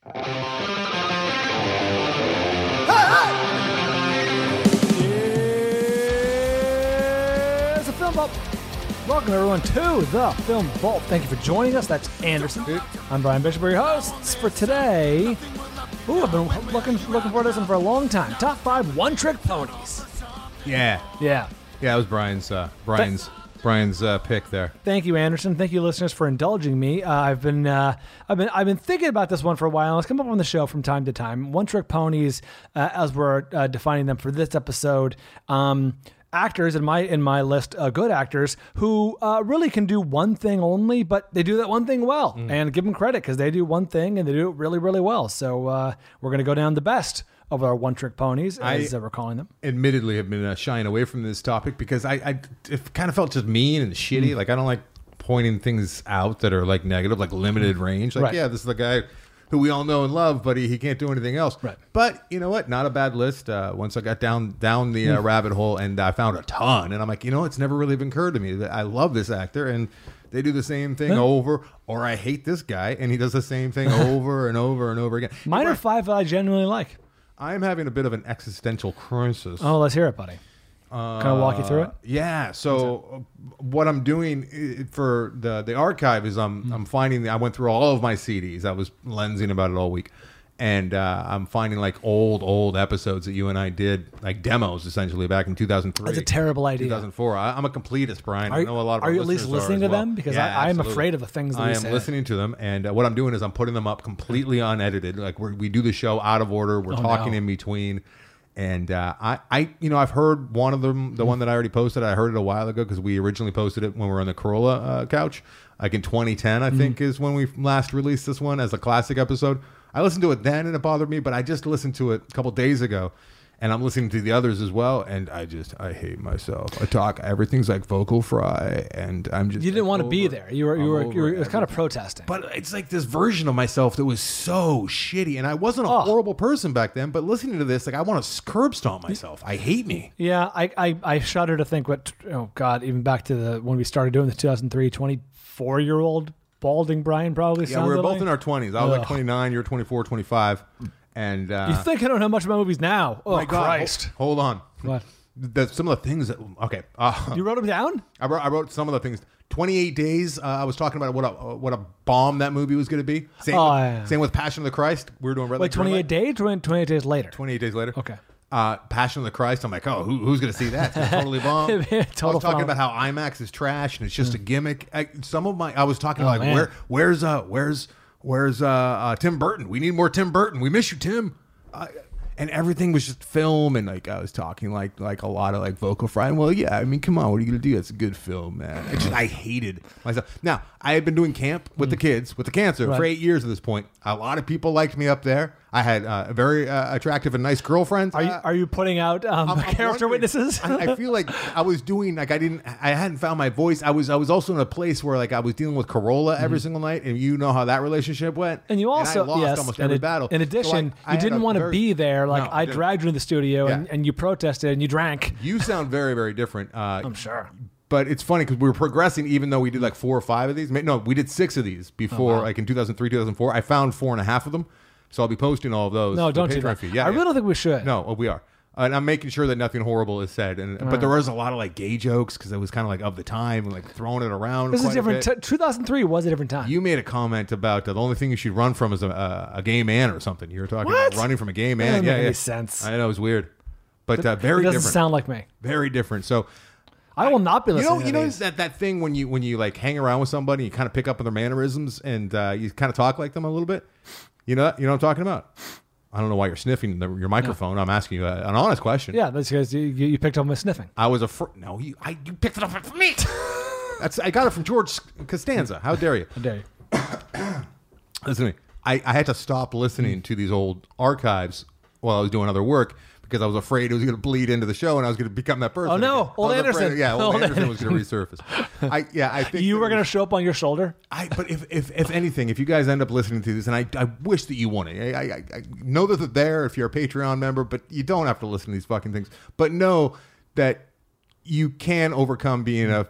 It's a Film Vault. Welcome everyone to the Film Vault. Thank you for joining us. That's Anderson. I'm Brian Bishop, your hosts for today. Ooh, I've been looking forward to this one for a long time. Top 5 one-trick ponies. Yeah, it was Brian's pick there. Thank you, Anderson. Thank you, listeners, for indulging me. I've been thinking about this one for a while. It's come up on the show from time to time. One-trick ponies, as we're defining them for this episode. Actors in my list, good actors who really can do one thing only, but they do that one thing well, and give them credit because they do one thing and they do it really, really well. So we're going to go down the best of our one-trick ponies, as we're calling them. Admittedly, have been shying away from this topic because it kind of felt just mean and shitty. Like I don't like pointing things out that are like negative, like limited range. Like yeah, this is the guy who we all know and love, but he can't do anything else. Right. But you know what? Not a bad list. Once I got down the rabbit hole, and I found a ton, and I'm like, it's never really occurred to me that I love this actor, and they do the same thing over, or I hate this guy, and he does the same thing over and over and over again. Mine are 5 that I genuinely like. I'm having a bit of an existential crisis. Oh, let's hear it, buddy. Can I walk you through it? Yeah. So what I'm doing for the archive is I'm finding I went through all of my CDs. I was lensing about it all week, and I'm finding like old episodes that you and I did, like demos essentially back in 2003. That's a terrible idea. 2004. I'm a completist, Brian. I know a lot of. Are you at least listening to them? Because I am afraid of the things that we say. I am listening to them, and what I'm doing is I'm putting them up completely unedited. Like we do the show out of order. We're talking in between. And I've heard one of them, the one that I already posted. I heard it a while ago because we originally posted it when we were on the Corolla couch, like in 2010. I think is when we last released this one as a classic episode. I listened to it then and it bothered me, but I just listened to it a couple days ago, and I'm listening to the others as well, and I hate myself. Everything's like vocal fry, and I'm just. You didn't want to be there. You were kind of protesting. But it's like this version of myself that was so shitty, and I wasn't a horrible person back then. But listening to this, like I want to curb stomp myself. I hate me. Yeah, I shudder to think what. Oh God, even back to when we started doing the 2003, 24-year-old balding Brian probably. Yeah, we were both in our 20s. I was like 29. You were 24, 25. And you think I don't know much about movies now? Oh my God. Christ! Hold on. What? Some of the things that you wrote them down? I wrote some of the things. 28 Days. I was talking about what a bomb that movie was going to be. Same with Passion of the Christ. We were doing Red. Wait, 28 days? 28 days later. 28 days later. Okay. Passion of the Christ. I'm like, who's going to see that? It's totally bomb. I was talking about how IMAX is trash and it's just a gimmick. I was talking about where's Tim Burton? We need more Tim Burton. We miss you, Tim. And everything was just film, and like I was talking like a lot of like vocal fry. And well, yeah, I mean, come on, what are you gonna do? It's a good film, man. I hated myself. Now I had been doing camp with the kids with the cancer for 8 years at this point. A lot of people liked me up there. I had a very attractive and nice girlfriend. Are you putting out character witnesses? I feel like I was doing like I hadn't found my voice. I was also in a place where like I was dealing with Corolla every single night, and you know how that relationship went. And you also I lost almost every battle. In addition, you didn't want to be there. Like I dragged you in the studio, and you protested and you drank. You sound very, very different. I'm sure. But it's funny because we were progressing, even though we did like 4 or 5 of these. No, we did 6 of these before, like in 2003, 2004. I found 4.5 of them. So I'll be posting all of those. No, don't do that. I really don't think we should. No, we are. And I'm making sure that nothing horrible is said. But there was a lot of like gay jokes because it was kind of like of the time and like throwing it around. This is different. 2003 was a different time. You made a comment about the only thing you should run from is a gay man or something. You were talking about running from a gay man. That doesn't make any sense. I know, it was weird. But very different. It doesn't sound like me. Very different. So I will not be listening. You know that thing when you like hang around with somebody, you kind of pick up on their mannerisms and you kind of talk like them a little bit. You know what I'm talking about? I don't know why you're sniffing your microphone. No. I'm asking you an honest question. Yeah, that's because you picked up my sniffing. I was no, you picked it up from me. I got it from George Costanza. How dare you? How dare you? Listen to me. I had to stop listening to these old archives while I was doing other work because I was afraid it was going to bleed into the show and I was going to become that person. Oh no, again. Old Anderson. Old Anderson was going to resurface. I think you were going to show up on your shoulder. But if anything, if you guys end up listening to this, and I wish that you want it. I know that they're there if you're a Patreon member, but you don't have to listen to these fucking things. But know that you can overcome being a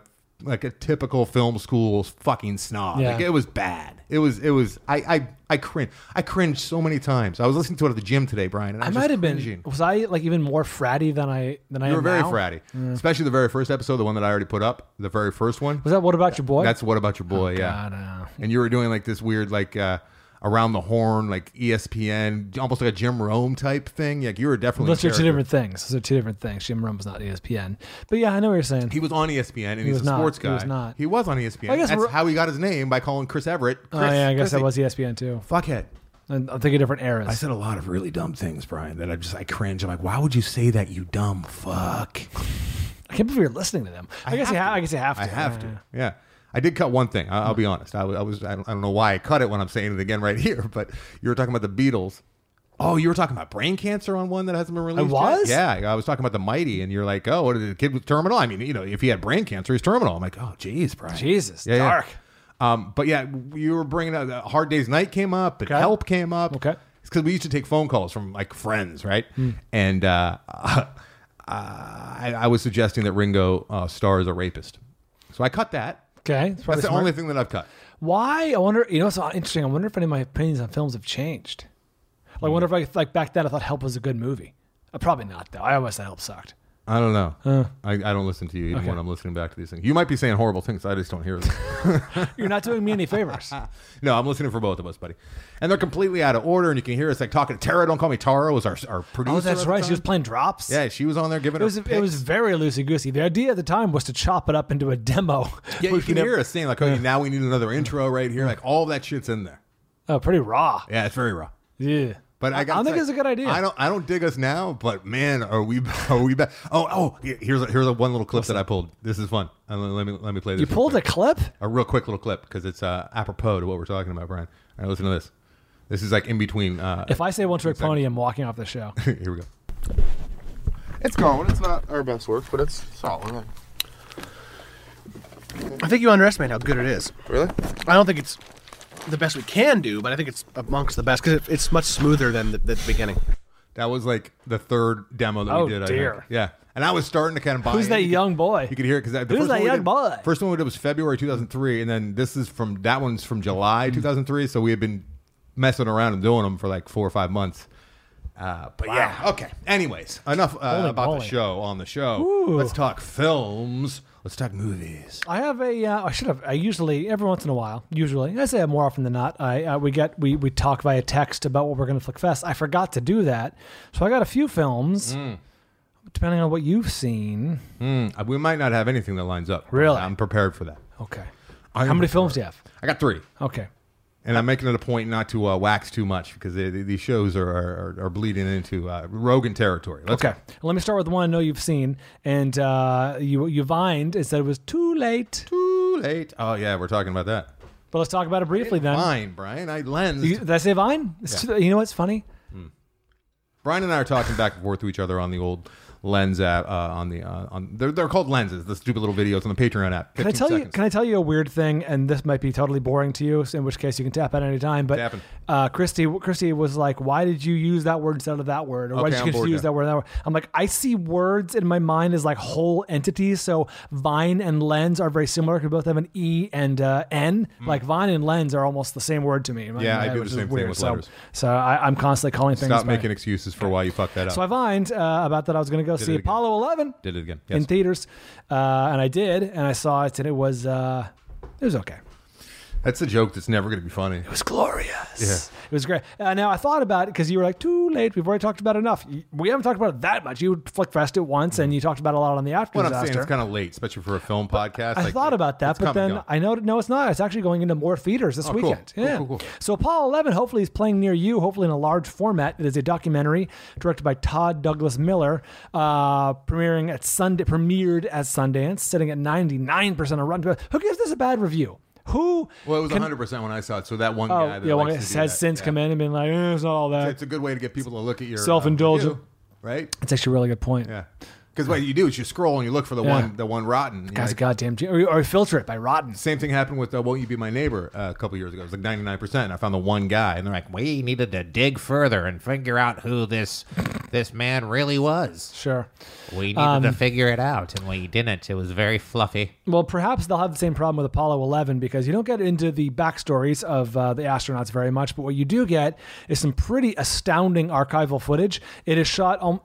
like a typical film school fucking snob. Yeah. Like, it was bad. It was. I cringe. I cringed so many times. I was listening to it at the gym today, Brian, and I might have been. Was I like even more fratty than I am? You were very now? fratty, especially the very first episode, the one that I already put up, the very first one. Was that What About Your Boy? That's What About Your Boy. Yeah. And you were doing like this weird like. Around the horn, like ESPN, almost like a Jim Rome type thing. Like you were definitely. Those are two different things. Those are two different things. Jim Rome's not ESPN, but yeah, I know what you're saying. He was on ESPN, and he's a sports guy. He was not. He was on ESPN. I guess that's how he got his name, by calling Chris Everett. Oh yeah, I guess that was ESPN too. Fuckhead. And I'm thinking different eras. I said a lot of really dumb things, Brian. That I cringe. I'm like, why would you say that, you dumb fuck? I can't believe you're listening to them. I guess you have to. I have to. Yeah. I did cut one thing. I'll be honest. I don't know why I cut it when I'm saying it again right here, but you were talking about the Beatles. Oh, you were talking about brain cancer on one that hasn't been released. I was? Yet? Yeah, I was talking about the Mighty, and you're like, oh, what is the kid with terminal? I mean, if he had brain cancer, he's terminal. I'm like, oh, geez, Brian. Jesus, yeah, dark. Yeah. But yeah, you were bringing up Hard Day's Night came up, and Help came up. Okay. It's because we used to take phone calls from like friends, right? And I was suggesting that Ringo stars a rapist, so I cut that. Okay, that's the only thing that I've cut. Why? I wonder. It's interesting. I wonder if any of my opinions on films have changed. Like, I wonder if back then I thought Help was a good movie. Probably not though. I always thought Help sucked. I don't know. I don't listen to you even when I'm listening back to these things. You might be saying horrible things. I just don't hear them. You're not doing me any favors. No, I'm listening for both of us, buddy. And they're completely out of order, and you can hear us like talking to Tara. Don't call me Tara was our producer. Oh, that's right. She was playing drops. Yeah, she was on there giving us. It was very loosey-goosey. The idea at the time was to chop it up into a demo. Yeah, you can hear us saying like, oh, now we need another intro right here. Like all that shit's in there. Oh, pretty raw. Yeah, it's very raw. Yeah. But I don't think it's a good idea. I don't dig us now, but man, are we back? Oh, here's a one little clip that I pulled. This is fun. Let me play this. You pulled a clip? A real quick little clip because it's apropos to what we're talking about, Brian. All right, listen to this. This is like in between. If I say One Trick Pony, I'm walking off the show. Here we go. It's going. It's not our best work, but it's solid. I think you underestimate how good it is. Really? I don't think it's the best we can do, but I think it's amongst the best because it's much smoother than the beginning. That was like the third demo that we did. Dear. I think. Yeah. And I was starting to kind of buy. Who's that young boy? You could hear it because who's that young boy? First one we did was February 2003, and then that one's from July 2003. So we had been messing around and doing them for like 4 or 5 months. But wow. Yeah, okay. Anyways, enough about the show. On the show, let's talk films. Let's talk movies. I have I usually every once in a while. I say more often than not. We talk via text about what we're going to flick fest. I forgot to do that, so I got a few films. Depending on what you've seen, we might not have anything that lines up. Really, I'm prepared for that. Okay. How many films do you have? I got 3. Okay. And I'm making it a point not to wax too much because these shows are bleeding into Rogan territory. Let's go. Let me start with the one I know you've seen, and you vined and said it was too late. Too late. Oh yeah, we're talking about that. But let's talk about it briefly then. Vine, Brian. I lensed. Did I say Vine? Yeah. You know what's funny? Brian and I are talking back and forth to each other on the old Lens app. They're called lenses. The stupid little videos on the Patreon app. Can I tell you a weird thing? And this might be totally boring to you. In which case you can tap out any time. But Christy was like, "Why did you use that word instead of that word? Or why did you use that word?" That word? I'm like, I see words in my mind as like whole entities. So Vine and lens are very similar. They both have an E and N. Like Vine and lens are almost the same word to me. I do the same thing with letters. So I'm constantly calling things. Stop making excuses for why you fucked that up. So I vined about that I was going to go see Apollo 11. Did it again. Yes. In theaters. And I did, and I saw it, and it was okay. That's a joke that's never going to be funny. It was glorious. Yeah. It was great. Now, I thought about it because you were like, too late. We've already talked about it enough. We haven't talked about it that much. You flick fest it once, and you talked about it a lot on the After What Disaster. I'm saying, it's kind of late, especially for a film podcast. I thought about that, but then I know, no, it's not. It's actually going into more theaters this weekend. Cool. Yeah. Cool. So Apollo 11 hopefully is playing near you, hopefully in a large format. It is a documentary directed by Todd Douglas Miller, premiered at Sundance, sitting at 99% of Rotten. Who gives this a bad review? Well, it was 100% when I saw it. So that one guy that has since come in and been like, it's not all that. It's a good way to get people to look at your self-indulgent, review, right? It's actually a really good point. Yeah, because what you do is you scroll and you look for the one rotten. Guy's a goddamn or filter it by rotten. Same thing happened with Won't You Be My Neighbor a couple years ago. It was like 99%. I found the one guy, and they're like, we needed to dig further and figure out who this this man really was. Sure. We needed to figure it out, and we didn't. It was very fluffy. Well, perhaps they'll have the same problem with Apollo 11 because you don't get into the backstories of the astronauts very much, but what you do get is some pretty astounding archival footage. It is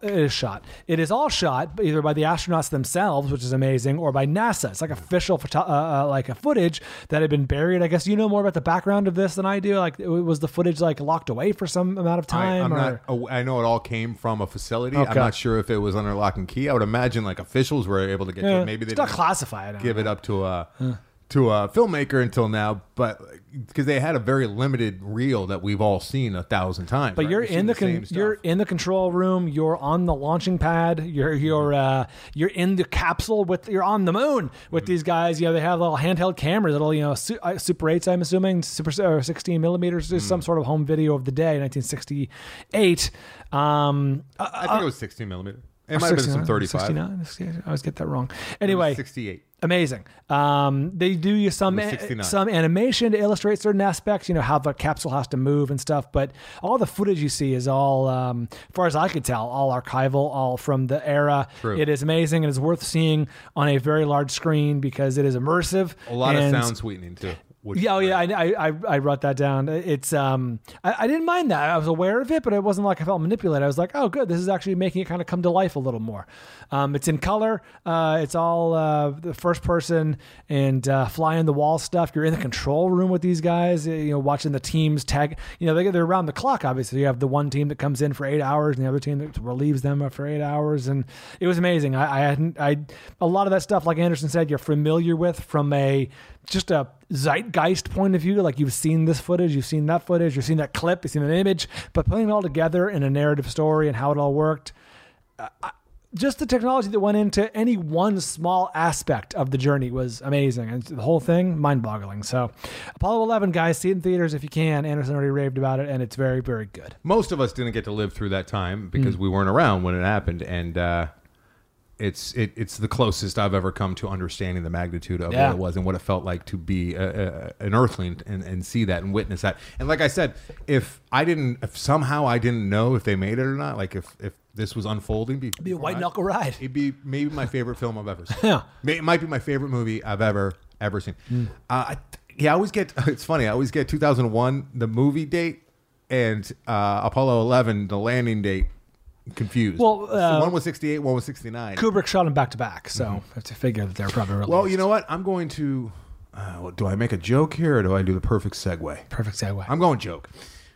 all shot either by the astronauts themselves, which is amazing, or by NASA. It's like official like a footage that had been buried. I guess you know more about the background of this than I do. Like, was the footage like locked away for some amount of time? I know it all came from a facility. Okay. I'm not sure if it was under lock and key. I would imagine like officials were able to get to it. Maybe they didn't classify it. Give it up to a filmmaker until now, but because they had a very limited reel that we've all seen 1,000 times. But you're in the control room. You're on the launching pad. You're in the capsule you're on the moon with these guys. They have little handheld cameras. Little Super 8s. I'm assuming Super 16 millimeters. There's some sort of home video of the day, 1968. I think it was 16 millimeter. It might have been some 35. 69? I always get that wrong. Anyway. 68. Amazing. They do use some animation to illustrate certain aspects, how the capsule has to move and stuff. But all the footage you see is all, as far as I could tell, all archival, all from the era. True. It is amazing and it's worth seeing on a very large screen because it is immersive. A lot of sound sweetening too. I wrote that down. It's I didn't mind that. I was aware of it, but it wasn't like I felt manipulated. I was like, oh, good. This is actually making it kind of come to life a little more. It's in color. It's all the first person and fly on the wall stuff. You're in the control room with these guys. Watching the teams tag. They're around the clock. Obviously, you have the one team that comes in for 8 hours and the other team that relieves them for 8 hours, and it was amazing. A lot of that stuff, like Anderson said, you're familiar with from just a zeitgeist point of view. Like, you've seen this footage, you've seen that footage, you've seen that clip, you've seen an image, but putting it all together in a narrative story and how it all worked, just the technology that went into any one small aspect of the journey was amazing. And the whole thing, mind-boggling. So Apollo 11, guys, see it in theaters if you can. Anderson already raved about it, and it's very, very good. Most of us didn't get to live through that time because we weren't around when it happened, and it's the closest I've ever come to understanding the magnitude of what it was and what it felt like to be an Earthling and see that and witness that. And like I said, if somehow I didn't know if they made it or not, like if this was unfolding, it'd be a white knuckle ride. It'd be maybe my favorite film I've ever seen. Yeah, it might be my favorite movie I've ever seen. I always get. It's funny. I always get 2001 the movie date and Apollo 11 the landing date confused. Well, so one was 68, one was 69. Kubrick shot them back to back, so I have to figure that they're probably released. Well, you know what? I'm going to. Do I make a joke here, or do I do the perfect segue? Perfect segue. I'm going joke.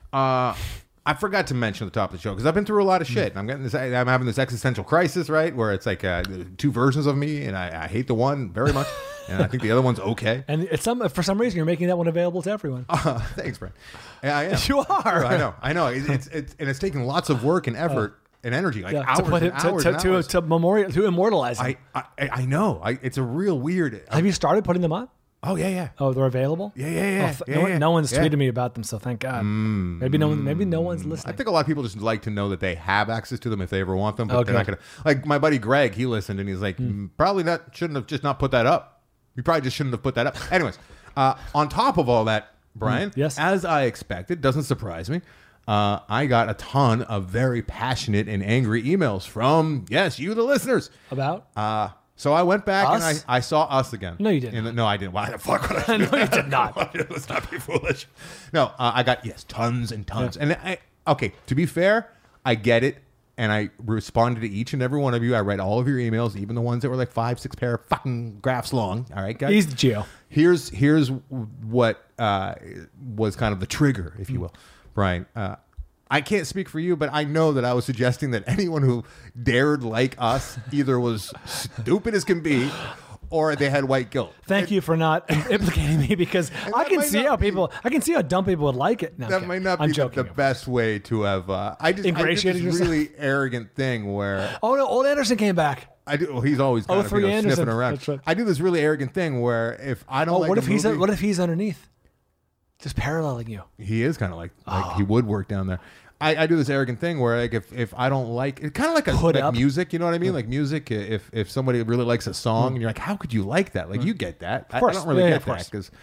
I forgot to mention at the top of the show because I've been through a lot of shit. I'm having this existential crisis, right? Where it's like two versions of me, and I hate the one very much, and I think the other one's okay. And for some reason, you're making that one available to everyone. Thanks, Brent. Yeah, I am. You are. I know. It's taking lots of work and effort. And energy, like hours and hours to immortalize it. I know. It's a real weird. Have you started putting them up? Oh yeah. Oh, they're available. Yeah. No one's tweeted me about them, so thank God. Maybe no one's listening. I think a lot of people just like to know that they have access to them if they ever want them, but they're not gonna. Like my buddy Greg, he listened and he's like, probably not. Shouldn't have just not put that up. You probably just shouldn't have put that up. Anyways, on top of all that, Brian, yes, as I expected, doesn't surprise me. I got a ton of very passionate and angry emails from, you, the listeners. About? So I went back us? and I saw us again. No, you didn't. No, I didn't. Why the fuck would I do No, you did not. Let's not be foolish. No, I got, tons and tons. Yeah. And to be fair, I get it. And I responded to each and every one of you. I read all of your emails, even the ones that were like 5-6 pair of fucking graphs long. All right, guys? He's the Geo. Here's what was kind of the trigger, if you will. Brian, I can't speak for you, but I know that I was suggesting that anyone who dared like us either was stupid as can be or they had white guilt. Thank you for not implicating me because I can see how dumb people would like it. No, that might not be the best way to have. I did this really arrogant thing where. Oh no, old Anderson came back. I do. Well, he's always kind of sniffing around. That's right. I do this really arrogant thing where if I don't. What if he's underneath? Just paralleling you. He is kind of like he would work down there. I do this arrogant thing where like if I don't like it, kind of like music, you know what I mean? Like music, if somebody really likes a song and you're like, how could you like that? Like you get that. I don't really get that because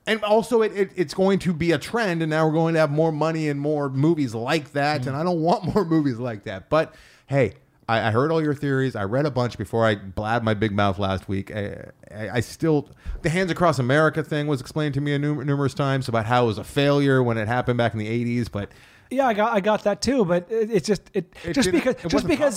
And also, it's going to be a trend, and now we're going to have more money and more movies like that, and I don't want more movies like that. But, hey, I heard all your theories. I read a bunch before I blabbed my big mouth last week. I still... The Hands Across America thing was explained to me numerous times about how it was a failure when it happened back in the 80s, but... Yeah, I got that too, but just because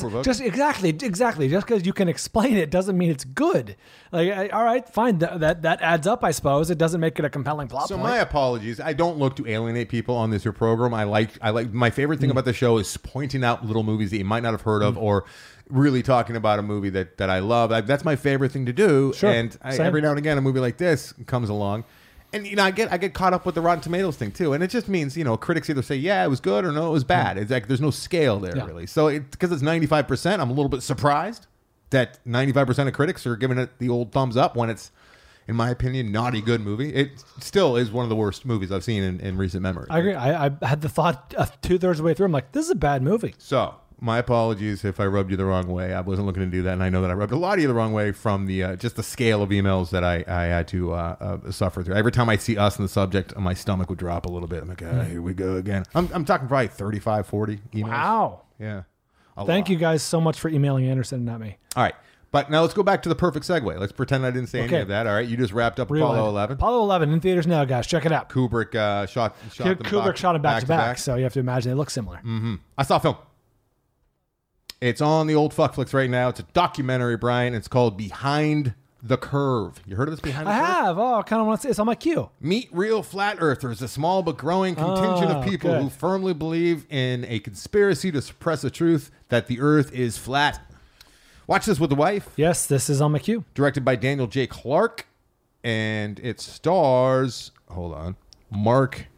you can explain it doesn't mean it's good. Like, all right, fine, that adds up, I suppose. It doesn't make it a compelling plot point. So my apologies. I don't look to alienate people on this here program. I like my favorite thing about the show is pointing out little movies that you might not have heard of or really talking about a movie that I love. That's my favorite thing to do. Sure. And every now and again, a movie like this comes along. And, I get caught up with the Rotten Tomatoes thing, too. And it just means, critics either say, yeah, it was good, or no, it was bad. It's like there's no scale there, really. So because it's 95%, I'm a little bit surprised that 95% of critics are giving it the old thumbs up when it's, in my opinion, not a good movie. It still is one of the worst movies I've seen in recent memory. I agree. I had the thought 2/3 of the way through. I'm like, this is a bad movie. So... my apologies if I rubbed you the wrong way. I wasn't looking to do that, and I know that I rubbed a lot of you the wrong way from the just the scale of emails that I had to suffer through. Every time I see us in the subject, my stomach would drop a little bit. I'm like, here we go again. I'm talking probably 35, 40 emails. Wow. Yeah. Thank you guys so much for emailing Anderson, not me. All right. But now let's go back to the perfect segue. Let's pretend I didn't say any of that. All right. You just wrapped up Apollo 11. Apollo 11 in theaters now, guys. Check it out. Kubrick shot them back to back. So you have to imagine they look similar. Mm-hmm. I saw film. It's on the old Fuckflix right now. It's a documentary, Brian. It's called Behind the Curve. You heard of this Behind the Curve? I have. Oh, I kind of want to say it's on my queue. Meet real flat earthers, a small but growing contingent of people who firmly believe in a conspiracy to suppress the truth that the earth is flat. Watch this with the wife. Yes, this is on my queue. Directed by Daniel J. Clark. And it stars, Mark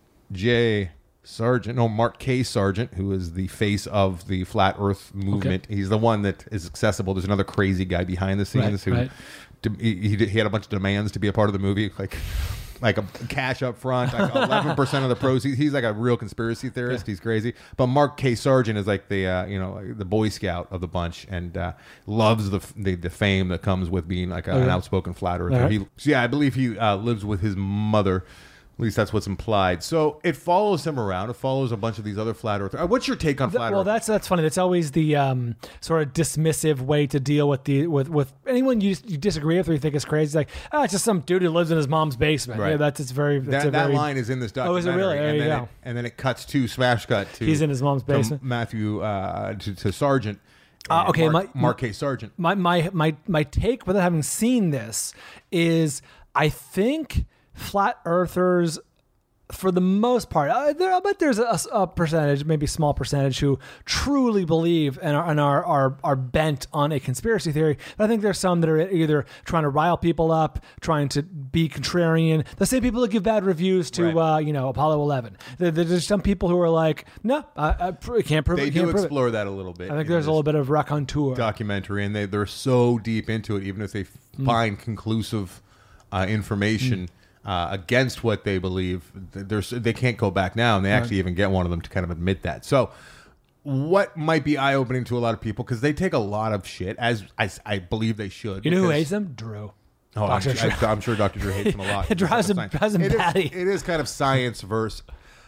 K. Sargent, who is the face of the Flat Earth movement. Okay. He's the one that is accessible. There's another crazy guy behind the scenes who he had a bunch of demands to be a part of the movie, like a cash up front, like 11% of the proceeds. He's like a real conspiracy theorist. Yeah. He's crazy. But Mark K. Sargent is like the the Boy Scout of the bunch, and loves the fame that comes with being like an outspoken flat earther. Right. I believe he lives with his mother. At least that's what's implied. So it follows him around. It follows a bunch of these other flat earthers. What's your take on flat earth? Well, that's funny. That's always the sort of dismissive way to deal with with anyone you disagree with or you think is crazy. It's like, it's just some dude who lives in his mom's basement. Right. Yeah, that line is in this documentary. Oh, is it really? There you go. And then it cuts to smash cut to he's in his mom's basement. Matthew to Sargent. Mark K. Sargent. My take, without having seen this, is I think flat earthers, for the most part, I bet there's a percentage, maybe a small percentage, who truly believe and are bent on a conspiracy theory. But I think there's some that are either trying to rile people up, trying to be contrarian. The same people that give bad reviews to Apollo 11. There's some people who are like, no, I can't prove it. They do explore that a little bit. I think there's a little bit of raconteur documentary, and they're so deep into it, even if they find conclusive information against what they believe, they can't go back now, and they actually even get one of them to kind of admit that. So what might be eye-opening to a lot of people, because they take a lot of shit, as I believe they should. You know who hates them? Drew. Oh, I'm sure Dr. Drew hates him a lot. It drives him batty. It is kind of science verse.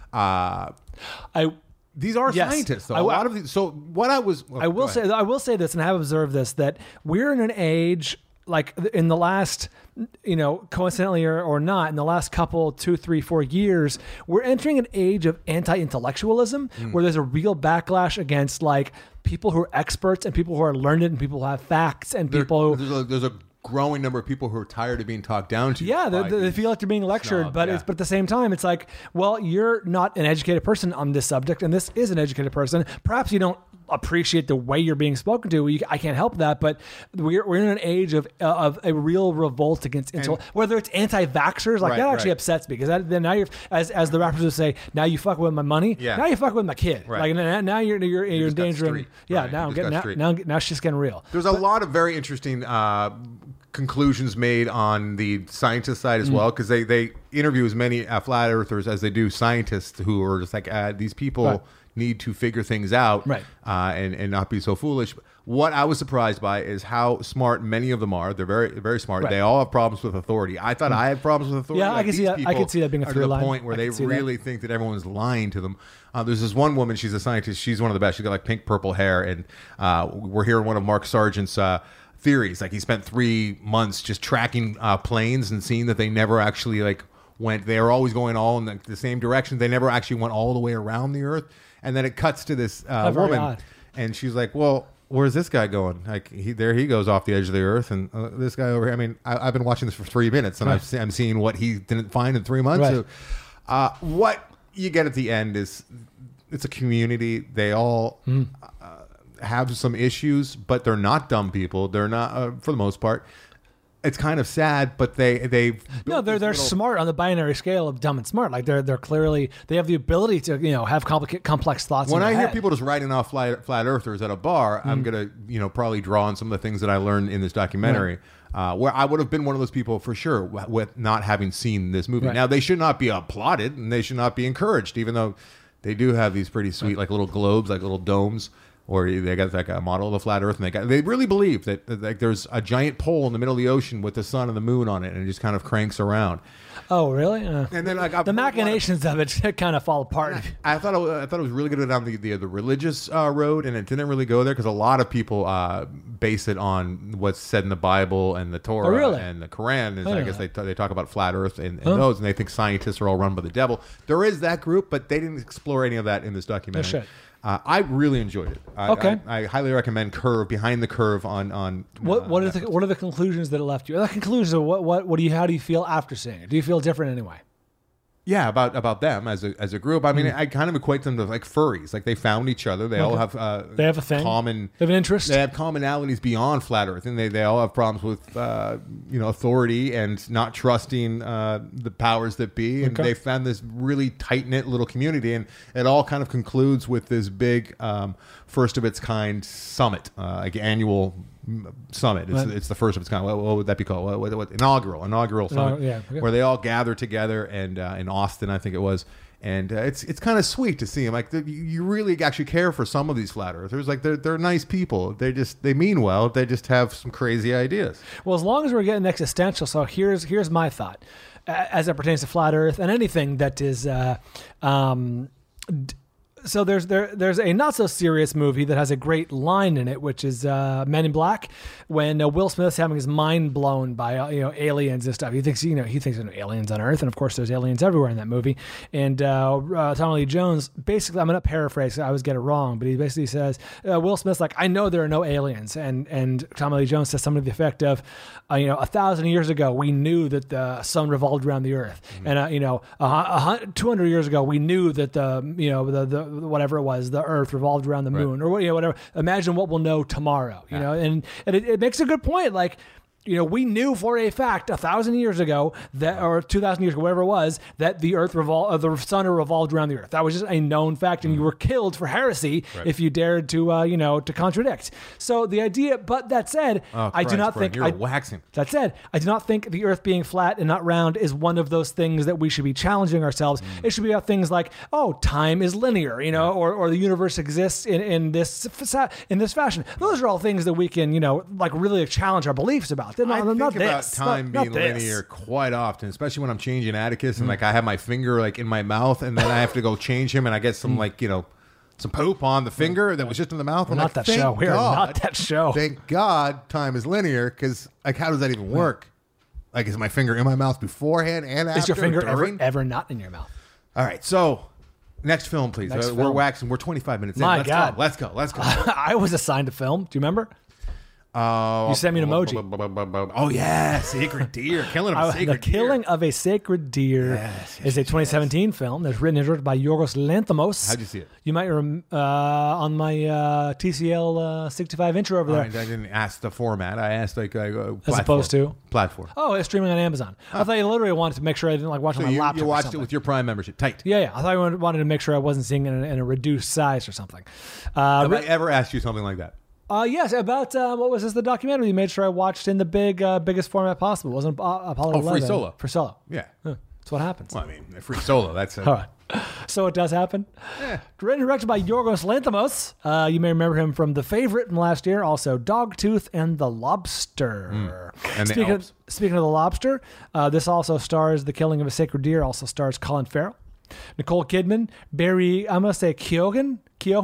These are scientists, though. A lot of these. So what I will say this, and I have observed this, that we're in an age, like in the last, coincidentally or not, in the last couple, 2, 3, 4 years, we're entering an age of anti-intellectualism where there's a real backlash against like people who are experts and people who are learned and people who have facts and people who... There's a growing number of people who are tired of being talked down to. Yeah, they feel like they're being lectured, but at the same time, it's like, well, you're not an educated person on this subject, and this is an educated person. Perhaps you don't appreciate the way you're being spoken to. I can't help that, but we're in an age of a real revolt against whether it's anti-vaxxers, like that actually upsets me, because then now you're, as the rappers would say, now you fuck with my money, now you fuck with my kid, like now you're in danger. Now shit's getting real. There's a lot of very interesting conclusions made on the scientist side as well, because they interview as many flat earthers as they do scientists who are just like, these people need to figure things out, right? And not be so foolish. What I was surprised by is how smart many of them are. They're very, very smart. Right. They all have problems with authority. I thought I had problems with authority. Yeah, I can see that. I can see that being a through line. To the point where they really think that everyone's lying to them. There's this one woman. She's a scientist. She's one of the best. She's got like pink purple hair, and we're hearing one of Mark Sargent's theories. Like he spent 3 months just tracking planes and seeing that they never actually like went. They were always going all in the same direction. They never actually went all the way around the Earth. And then it cuts to this woman, and she's like, "Well, where's this guy going? Like there he goes off the edge of the Earth, and this guy over here. I mean, I've been watching this for 3 minutes, and I'm seeing what he didn't find in 3 months. Right. So, what you get at the end is it's a community. They all have some issues, but they're not dumb people. They're not, for the most part. It's kind of sad, but they're smart on the binary scale of dumb and smart. Like they're clearly, they have the ability to have complex thoughts. When I hear head. people just writing off flat earthers at a bar, I'm gonna probably draw on some of the things that I learned in this documentary. Right. Where I would have been one of those people for sure with not having seen this movie. Right. Now they should not be applauded and they should not be encouraged, even though they do have these pretty sweet like little globes, like little domes. Or they got like a model of the flat Earth, and they really believe that like there's a giant pole in the middle of the ocean with the sun and the moon on it, and it just kind of cranks around. Oh, really? And then like the machinations of it kind of fall apart. I thought it was really good down the religious road, and it didn't really go there because a lot of people base it on what's said in the Bible and the Torah and the Quran. I guess they talk about flat Earth and those, and they think scientists are all run by the devil. There is that group, but they didn't explore any of that in this documentary. I really enjoyed it. I highly recommend Curve, Behind the Curve on. What are the conclusions that it left you? The conclusions of how do you feel after seeing it? Do you feel different anyway? Yeah, about them as a group. I mean, I kind of equate them to like furries. Like they found each other. They all have they have a thing. They have an interest. They have commonalities beyond flat Earth, and they all have problems with authority and not trusting the powers that be. And they found this really tight knit little community, and it all kind of concludes with this big first of its kind summit, like annual summit. It's the first of its kind. What would that be called? What inaugural summit? Where they all gather together, and in Austin, I think it was. And it's kind of sweet to see them. Like you really actually care for some of these flat earthers. Like they're nice people. They mean well. They just have some crazy ideas. Well, as long as we're getting existential, so here's my thought as it pertains to flat Earth and anything that is. So there's a not so serious movie that has a great line in it, which is Men in Black, when Will Smith's having his mind blown by aliens and stuff. He thinks there's aliens on Earth, and of course there's aliens everywhere in that movie. And Tommy Lee Jones, basically, I'm going to paraphrase, I always get it wrong, but he basically says Will Smith's like, I know there are no aliens, and Tommy Lee Jones says something to the effect of 1,000 years ago we knew that the sun revolved around the Earth, and 200 years ago we knew that the whatever it was, the Earth revolved around the moon, or whatever. Imagine what we'll know tomorrow, and it makes a good point. Like, we knew for a fact 1,000 years ago or 2,000 years ago, whatever it was, that the Earth the sun revolved around the Earth. That was just a known fact, and you were killed for heresy if you dared to contradict. So the idea, but that said, I do not think waxing. That said, I do not think the Earth being flat and not round is one of those things that we should be challenging ourselves. It should be about things like, time is linear, or the universe exists in this fashion. Those are all things that we can, really challenge our beliefs about. I think about time being linear quite often, especially when I'm changing Atticus and like I have my finger like in my mouth and then I have to go change him and I get some some poop on the finger that was just in the mouth. We're not that show. We are not that show. Thank God time is linear, because like how does that even work? Like, is my finger in my mouth beforehand and after? Is your finger ever not in your mouth? All right, so next film, please. We're waxing. We're 25 minutes in. My God. Let's go. I was assigned a film. Do you remember? You sent me an emoji. Oh yeah, Sacred Deer. Killing of a Sacred Deer. The Killing of a Sacred Deer is a 2017 film that's written and directed by Yorgos Lanthimos. How'd you see it? You might on my TCL 65 intro over there. I didn't ask the format. I asked as opposed to platform. Oh, it's streaming on Amazon. I thought you literally wanted to make sure I didn't watch on my laptop. You watched it with your Prime membership tight. Yeah. I thought you wanted to make sure I wasn't seeing it in a reduced size or something. Have I ever asked you something like that? Yes, about what was this? The documentary you made sure I watched in the biggest format possible. It wasn't Apollo 11. Free Solo. For Solo. Yeah. Huh. That's what happens. Well, I mean, Free Solo. That's All right. So it does happen. Written and directed by Yorgos Lanthimos. You may remember him from The Favorite from last year, also Dogtooth and The Lobster. And speaking of The Lobster, this also stars The Killing of a Sacred Deer, also stars Colin Farrell, Nicole Kidman, Barry, I'm going to say Keoghan.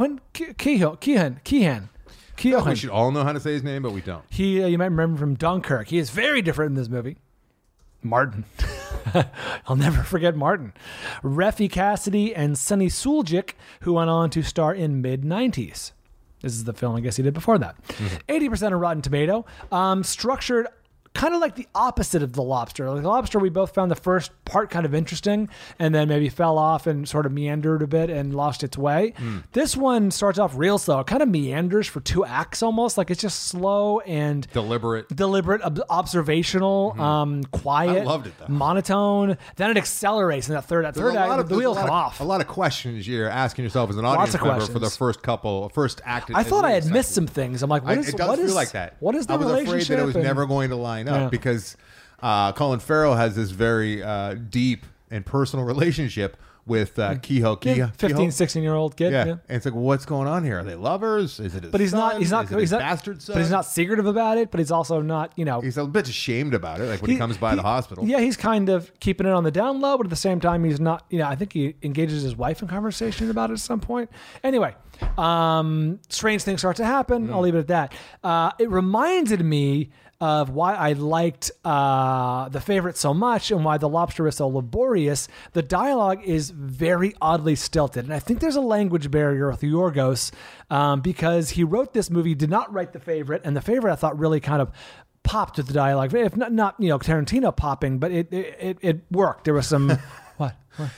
We should all know how to say his name, but we don't. You might remember him from Dunkirk. He is very different in this movie. Martin. I'll never forget Martin. Raffi Cassidy and Sonny Suljic, who went on to star in Mid-90s. This is the film I guess he did before that. 80% of Rotten Tomato. Structured kind of like the opposite of The Lobster. Like The Lobster, we both found the first part kind of interesting and then maybe fell off and sort of meandered a bit and lost its way. This one starts off real slow. It kind of meanders for 2 acts almost. Like it's just slow and deliberate, observational, quiet. I loved it, though. Monotone. Then it accelerates in that third act. The wheels come off. A lot of questions you're asking yourself as an audience member for the first act. I thought I had missed some things. I'm like, it does feel like that. What is the relationship? I was afraid that it was never going to line up because Colin Farrell has this very deep and personal relationship with Kehoe. 15, 16-year-old kid. Yeah. And it's like, what's going on here? Are they lovers? Is it his But he's son? not Is it his bastard son? But he's not secretive about it, but he's also not, He's a bit ashamed about it, like when he comes by the hospital. Yeah, he's kind of keeping it on the down low, but at the same time, he's not, I think he engages his wife in conversation about it at some point. Anyway, strange things start to happen. I'll leave it at that. It reminded me of why I liked The Favorite so much and why The Lobster is so laborious. The dialogue is very oddly stilted. And I think there's a language barrier with Yorgos because he wrote this movie, did not write The Favorite. And The Favorite, I thought, really kind of popped with the dialogue. If not Tarantino popping, but it worked. There was some... What?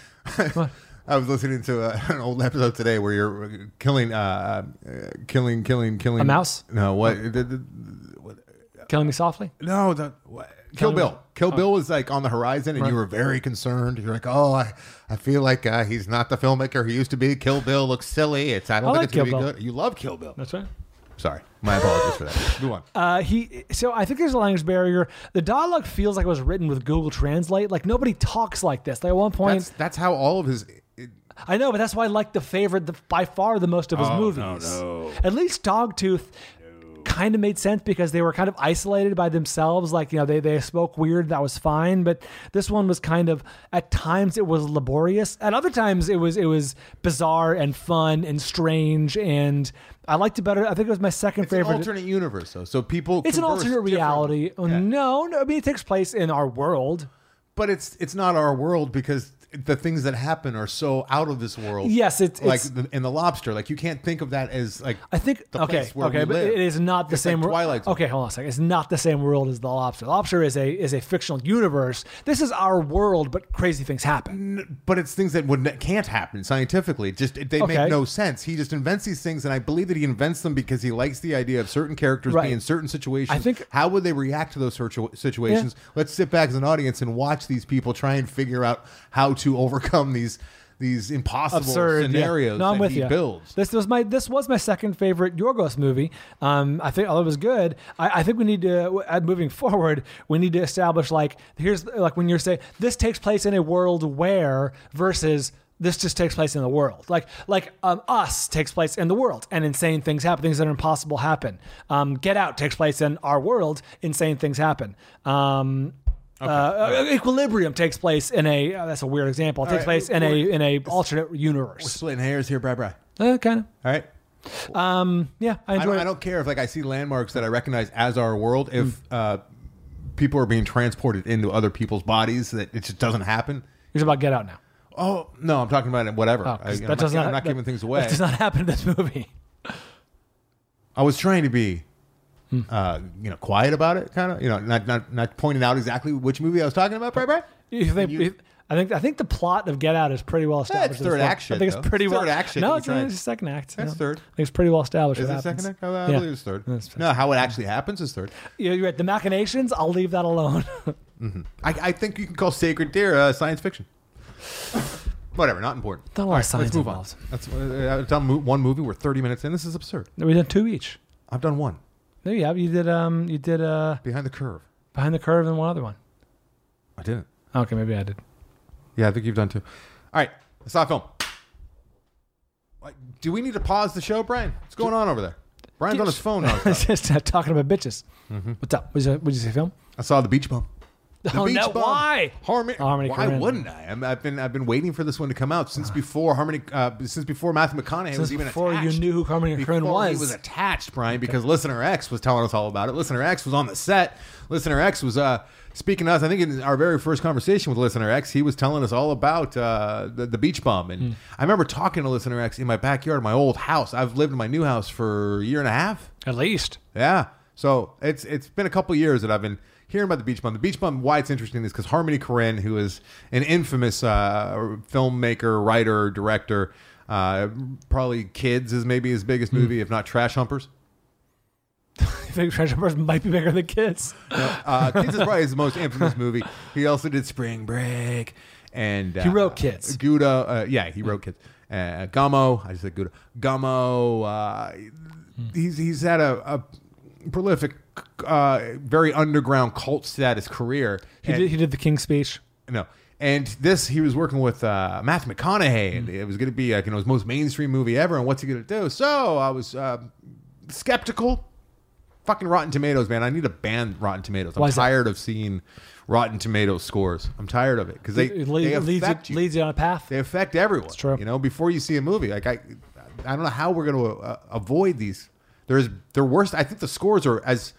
I was listening to an old episode today where you're killing a mouse? No, what? Killing Me Softly? No, Kill Bill. Kill Bill was like on the horizon, and you were very concerned. You're like, I feel like he's not the filmmaker he used to be. Kill Bill looks silly. I don't think it's going to be good. You love Kill Bill. That's right. Sorry. My apologies for that. Go on. So I think there's a language barrier. The dialogue feels like it was written with Google Translate. Like nobody talks like this. Like at one point... That's how all of his... I know, but that's why I like The Favorite by far the most of his movies. No. At least Dogtooth kind of made sense because they were kind of isolated by themselves. Like, they spoke weird. That was fine. But this one was kind of, at times it was laborious. At other times it was bizarre and fun and strange. And I liked it better. I think it was my second favorite. It's an alternate universe, though. So people It's an alternate reality. Yeah. No, I mean, it takes place in our world. But it's not our world because the things that happen are so out of this world. Yes, it's like in The Lobster. Like you can't think of that as like I think the place where we but live. it is not the same. Like Twilight Zone. Okay, hold on a second. It's not the same world as The Lobster. The Lobster is a fictional universe. This is our world, but crazy things happen. But it's things that can't happen scientifically. They make no sense. He just invents these things, and I believe that he invents them because he likes the idea of certain characters being in certain situations. I think how would they react to those situations? Yeah. Let's sit back as an audience and watch these people try and figure out how to overcome these impossible scenarios that he builds. This was my second favorite Yorgos movie. I think although it was good, I think we need to moving forward. We need to establish here's when you're saying this takes place in a world where versus this just takes place in the world. Us takes place in the world, and insane things happen. Things that are impossible happen. Get Out takes place in our world. Insane things happen. Equilibrium takes place in a that's a weird example. It takes place in a alternate universe. We're splitting hairs here, Bri. Kind of. All right. Yeah, I enjoy it. I don't care if I see landmarks that I recognize as our world. If people are being transported into other people's bodies, that it just doesn't happen. You're about Get Out now. Oh no, I'm talking about it. Whatever. I'm not giving things away. That does not happen in this movie. I was trying to be. Quiet about it, kind of. Not pointing out exactly which movie I was talking about, Bri. I think the plot of Get Out is pretty well established. It's third act shit. I think it's pretty well. Third act shit. No, it's the second act. That's third. I think it's pretty well established. Is it second act? I believe it's third. No, how it actually happens is third. You're right. The machinations, I'll leave that alone. Mm-hmm. I think you can call Sacred Deer science fiction. Whatever, not important. Not a lot of science involved. I've done one movie. We're 30 minutes in. This is absurd. We've done 2 each. I've done 1. There you have. You did Behind the Curve. Behind the Curve and one other one. I didn't. Okay, maybe I did. Yeah, I think you've done 2. All right, I saw a film. Do we need to pause the show, Brian? What's going on over there? Brian's on his phone now. Just talking about bitches. Mm-hmm. What's up? What did you say, film? I saw The Beach Bum. Why? Harmony Why Korine. Wouldn't I? I've been waiting for this one to come out since before Matthew McConaughey was even attached. Before you knew who Harmony Korine was. He was attached, Brian, because Listener X was telling us all about it. Listener X was on the set. Listener X was speaking to us. I think in our very first conversation with Listener X, he was telling us all about the Beach Bum. And I remember talking to Listener X in my backyard, my old house. I've lived in my new house for a year and a half. At least. Yeah. So it's been a couple years that I've been hearing about the Beach Bum. The Beach Bum, why it's interesting is because Harmony Korine, who is an infamous filmmaker, writer, director, probably Kids is maybe his biggest movie, if not Trash Humpers. I think Trash Humpers might be bigger than Kids. No, Kids is probably his most infamous movie. He also did Spring Break. And he wrote Kids. Gouda, he wrote Kids. Gummo, I just said Gouda. Gummo, he's had a prolific, very underground cult status career. He did The King's Speech. No. And this, he was working with Matthew McConaughey, and it was going to be his most mainstream movie ever, and what's he going to do? So I was skeptical. Fucking Rotten Tomatoes, man. I need to ban Rotten Tomatoes. I'm tired of seeing Rotten Tomatoes scores. I'm tired of it because they affect you. Leads you on a path. They affect everyone. It's true. Before you see a movie, like I don't know how we're going to avoid these. They're worse. I think the scores are as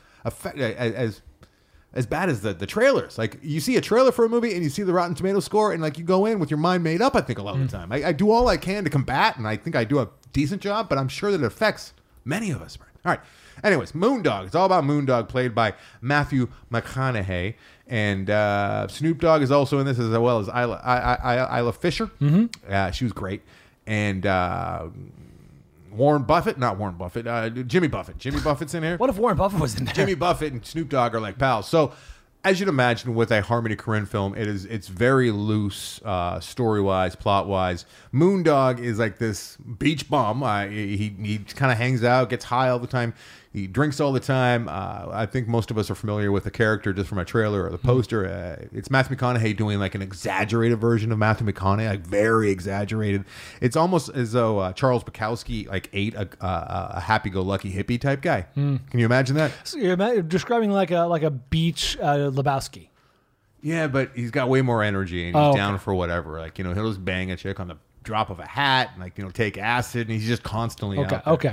bad as the trailers. Like you see a trailer for a movie and you see the Rotten Tomatoes score, and like you go in with your mind made up. I think a lot of the time, I do all I can to combat, and I think I do a decent job. But I'm sure that it affects many of us. All right. Anyways, Moondog. It's all about Moondog, played by Matthew McConaughey, and Snoop Dogg is also in this, as well as Isla Fisher. Mm-hmm. She was great, and Jimmy Buffett. Jimmy Buffett's in here. What if Warren Buffett was in there? Jimmy Buffett and Snoop Dogg are like pals. So, as you'd imagine, with a Harmony Korine film, it's very loose, story-wise, plot-wise. Moondog is like this beach bum. He kind of hangs out, gets high all the time. He drinks all the time. I think most of us are familiar with the character just from a trailer or the poster. It's Matthew McConaughey doing like an exaggerated version of Matthew McConaughey, like very exaggerated. It's almost as though Charles Bukowski like ate a happy-go-lucky hippie type guy. Can you imagine that? So you're describing like a beach Lebowski. Yeah, but he's got way more energy and he's down for whatever. Like he'll just bang a chick on the drop of a hat, and like take acid, and he's just constantly out there. Okay.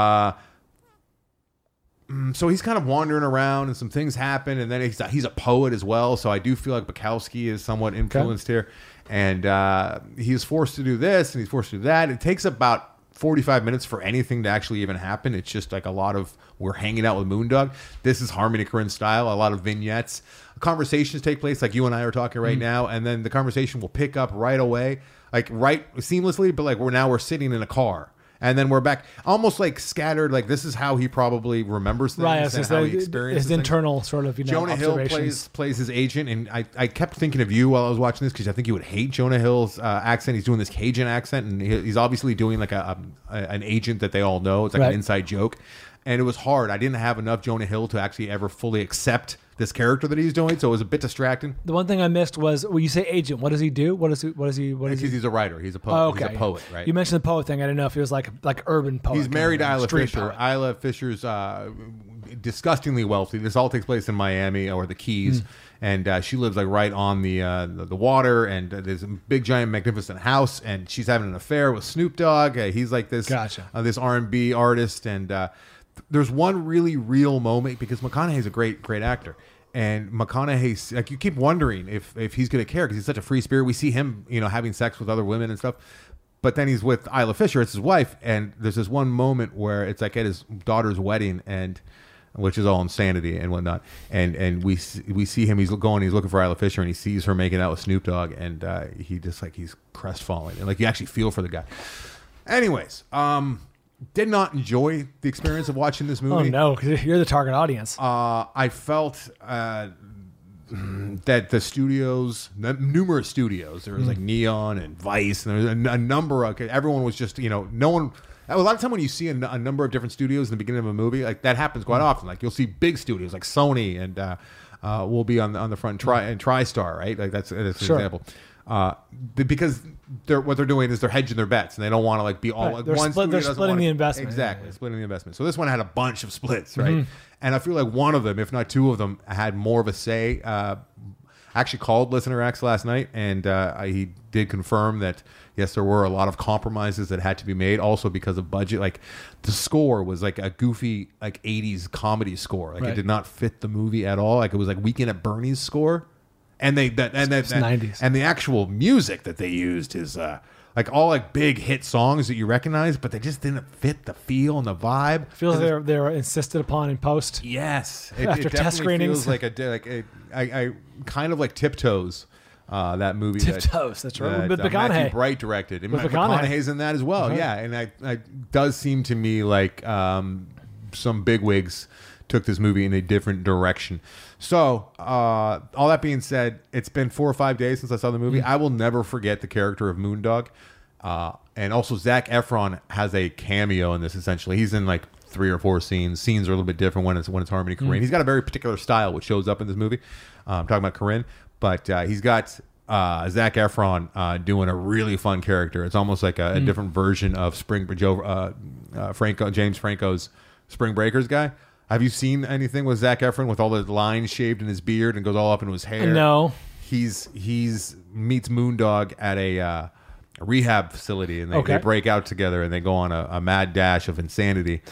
So he's kind of wandering around, and some things happen, and then he's a poet as well. So I do feel like Bukowski is somewhat influenced here, and he's forced to do this and he's forced to do that. It takes about 45 minutes for anything to actually even happen. It's just like a lot of we're hanging out with Moondog. This is Harmony Korine style. A lot of vignettes, conversations take place like you and I are talking right now, and then the conversation will pick up right away, like right seamlessly. But like we're sitting in a car. And then we're back, almost like scattered. Like this is how he probably remembers things, right? And how he experiences his internal sort of Jonah Hill plays his agent, and I kept thinking of you while I was watching this because I think you would hate Jonah Hill's accent. He's doing this Cajun accent, and he's obviously doing like an agent that they all know. It's like an inside joke, and it was hard. I didn't have enough Jonah Hill to actually ever fully accept this character that he's doing, so it was a bit distracting. The one thing I missed was when you say agent, what does he do? He's a writer. He's a poet. Oh, okay. He's a poet, right? You mentioned the poet thing. I didn't know if he was like urban poet. He's married to Isla Fisher. Poet. Isla Fisher's disgustingly wealthy. This all takes place in Miami or the Keys, and she lives like right on the water. And there's a big, giant, magnificent house, and she's having an affair with Snoop Dogg. He's like this this R&B artist, and there's one really real moment because McConaughey's a great actor. And McConaughey, like you keep wondering if he's going to care because he's such a free spirit. We see him, having sex with other women and stuff. But then he's with Isla Fisher, it's his wife, and there's this one moment where it's like at his daughter's wedding, and which is all insanity and whatnot. And we see him, he's looking for Isla Fisher, and he sees her making out with Snoop Dogg, and he's crestfallen, and like you actually feel for the guy. Anyways, did not enjoy the experience of watching this movie. Oh no, because you're the target audience. I felt that the studios, numerous studios, there was like Neon and Vice, and there was a number of, everyone was just, no one, a lot of time when you see a number of different studios in the beginning of a movie, like that happens quite often. Like you'll see big studios like Sony and will be on the front and TriStar, right? Like that's an example. because what they're doing is they're hedging their bets, and they don't want to like be all like one. They're splitting the investment. Exactly, splitting the investment. So this one had a bunch of splits, right? And I feel like one of them, if not two of them, had more of a say. Actually called Listener X last night, and he did confirm that yes, there were a lot of compromises that had to be made, also because of budget. Like the score was like a goofy like 80s comedy score. Like it did not fit the movie at all. Like it was like Weekend at Bernie's score. And it's 90s. And the actual music that they used is like all like big hit songs that you recognize, but they just didn't fit the feel and the vibe. Feels they were insisted upon in post. Yes, after test screenings, feels like I kind of like Tiptoes. That movie, Tiptoes. That's right. With McConaughey. Matthew Bright directed, and McConaughey's in that as well. Yeah, and it does seem to me like some bigwigs took this movie in a different direction. So, all that being said, it's been 4 or 5 days since I saw the movie. I will never forget the character of Moondog. And also, Zac Efron has a cameo in this, essentially. He's in like 3 or 4 scenes. Scenes are a little bit different when it's Harmony Korine. He's got a very particular style, which shows up in this movie. I'm talking about Korine. But he's got Zac Efron doing a really fun character. It's almost like a different version of James Franco's Spring Breakers guy. Have you seen anything with Zac Efron with all the lines shaved in his beard and goes all up into his hair? No. He's meets Moondog at a rehab facility, and they break out together and they go on a mad dash of insanity.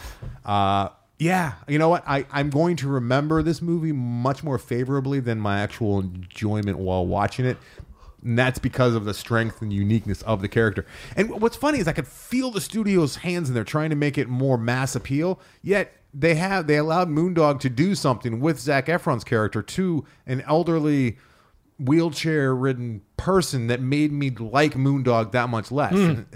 Yeah, you know what? I'm going to remember this movie much more favorably than my actual enjoyment while watching it. And that's because of the strength and uniqueness of the character. And what's funny is I could feel the studio's hands in there trying to make it more mass appeal, yet they allowed Moondog to do something with Zac Efron's character to an elderly, wheelchair-ridden person that made me like Moondog that much less.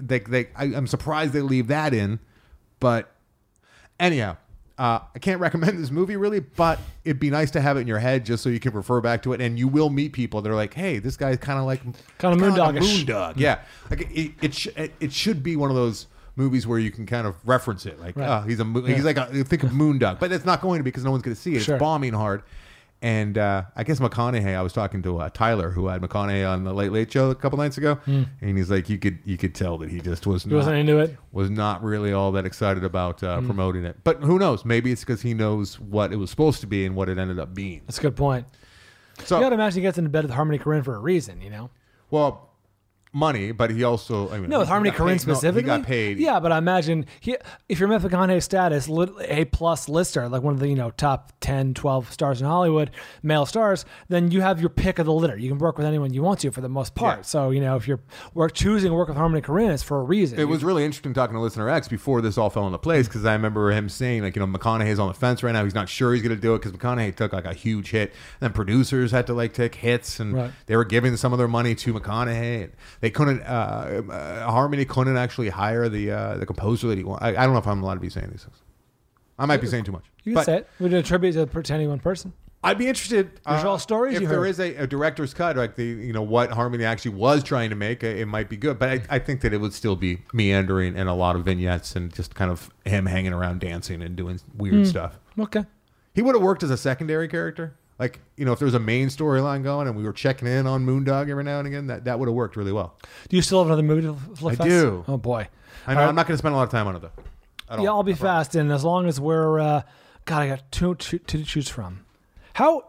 I'm surprised they leave that in, but anyhow, I can't recommend this movie really, but it'd be nice to have it in your head just so you can refer back to it, and you will meet people that are like, "Hey, this guy's kind of Moondog-ish." Moondog, yeah. Like it should be one of those movies where you can kind of reference it, like, he's like think of Moondog, but it's not going to be because no one's going to see it. Sure. It's bombing hard. And I guess McConaughey, I was talking to Tyler, who had McConaughey on the Late Late Show a couple nights ago, and he's like, you could tell that he just wasn't into it. Was not really all that excited about promoting it. But who knows? Maybe it's because he knows what it was supposed to be and what it ended up being. That's a good point. So you got to imagine he gets into bed with Harmony Korine for a reason, you know? Well, money, but he also with Harmony Korine specifically, he got paid. Yeah, but I imagine if you're McConaughey status, A+ lister, like one of the top 10, 12 stars in Hollywood, male stars, then you have your pick of the litter. You can work with anyone you want to for the most part. Yeah. So if you're choosing to work with Harmony Korine, it's for a reason. It was really interesting talking to Listener X before this all fell into place, because I remember him saying McConaughey's on the fence right now. He's not sure he's going to do it because McConaughey took like a huge hit. And then producers had to take hits, and they were giving some of their money to McConaughey. They couldn't. Harmony couldn't actually hire the composer that he wanted. I don't know if I'm allowed to be saying these things. I might be saying too much. You can say it. We did a tribute to any one person. I'd be interested. There's all stories. If there is a director's cut, like what Harmony actually was trying to make, it might be good. But I think that it would still be meandering and a lot of vignettes and just kind of him hanging around dancing and doing weird stuff. Okay. He would have worked as a secondary character. Like, if there was a main storyline going and we were checking in on Moondog every now and again, that would have worked really well. Do you still have another movie to flick I do. Oh, boy. I know. I'm not going to spend a lot of time on it, though. Yeah, I'll be fast. And as long as we're... I got two to choose from. How...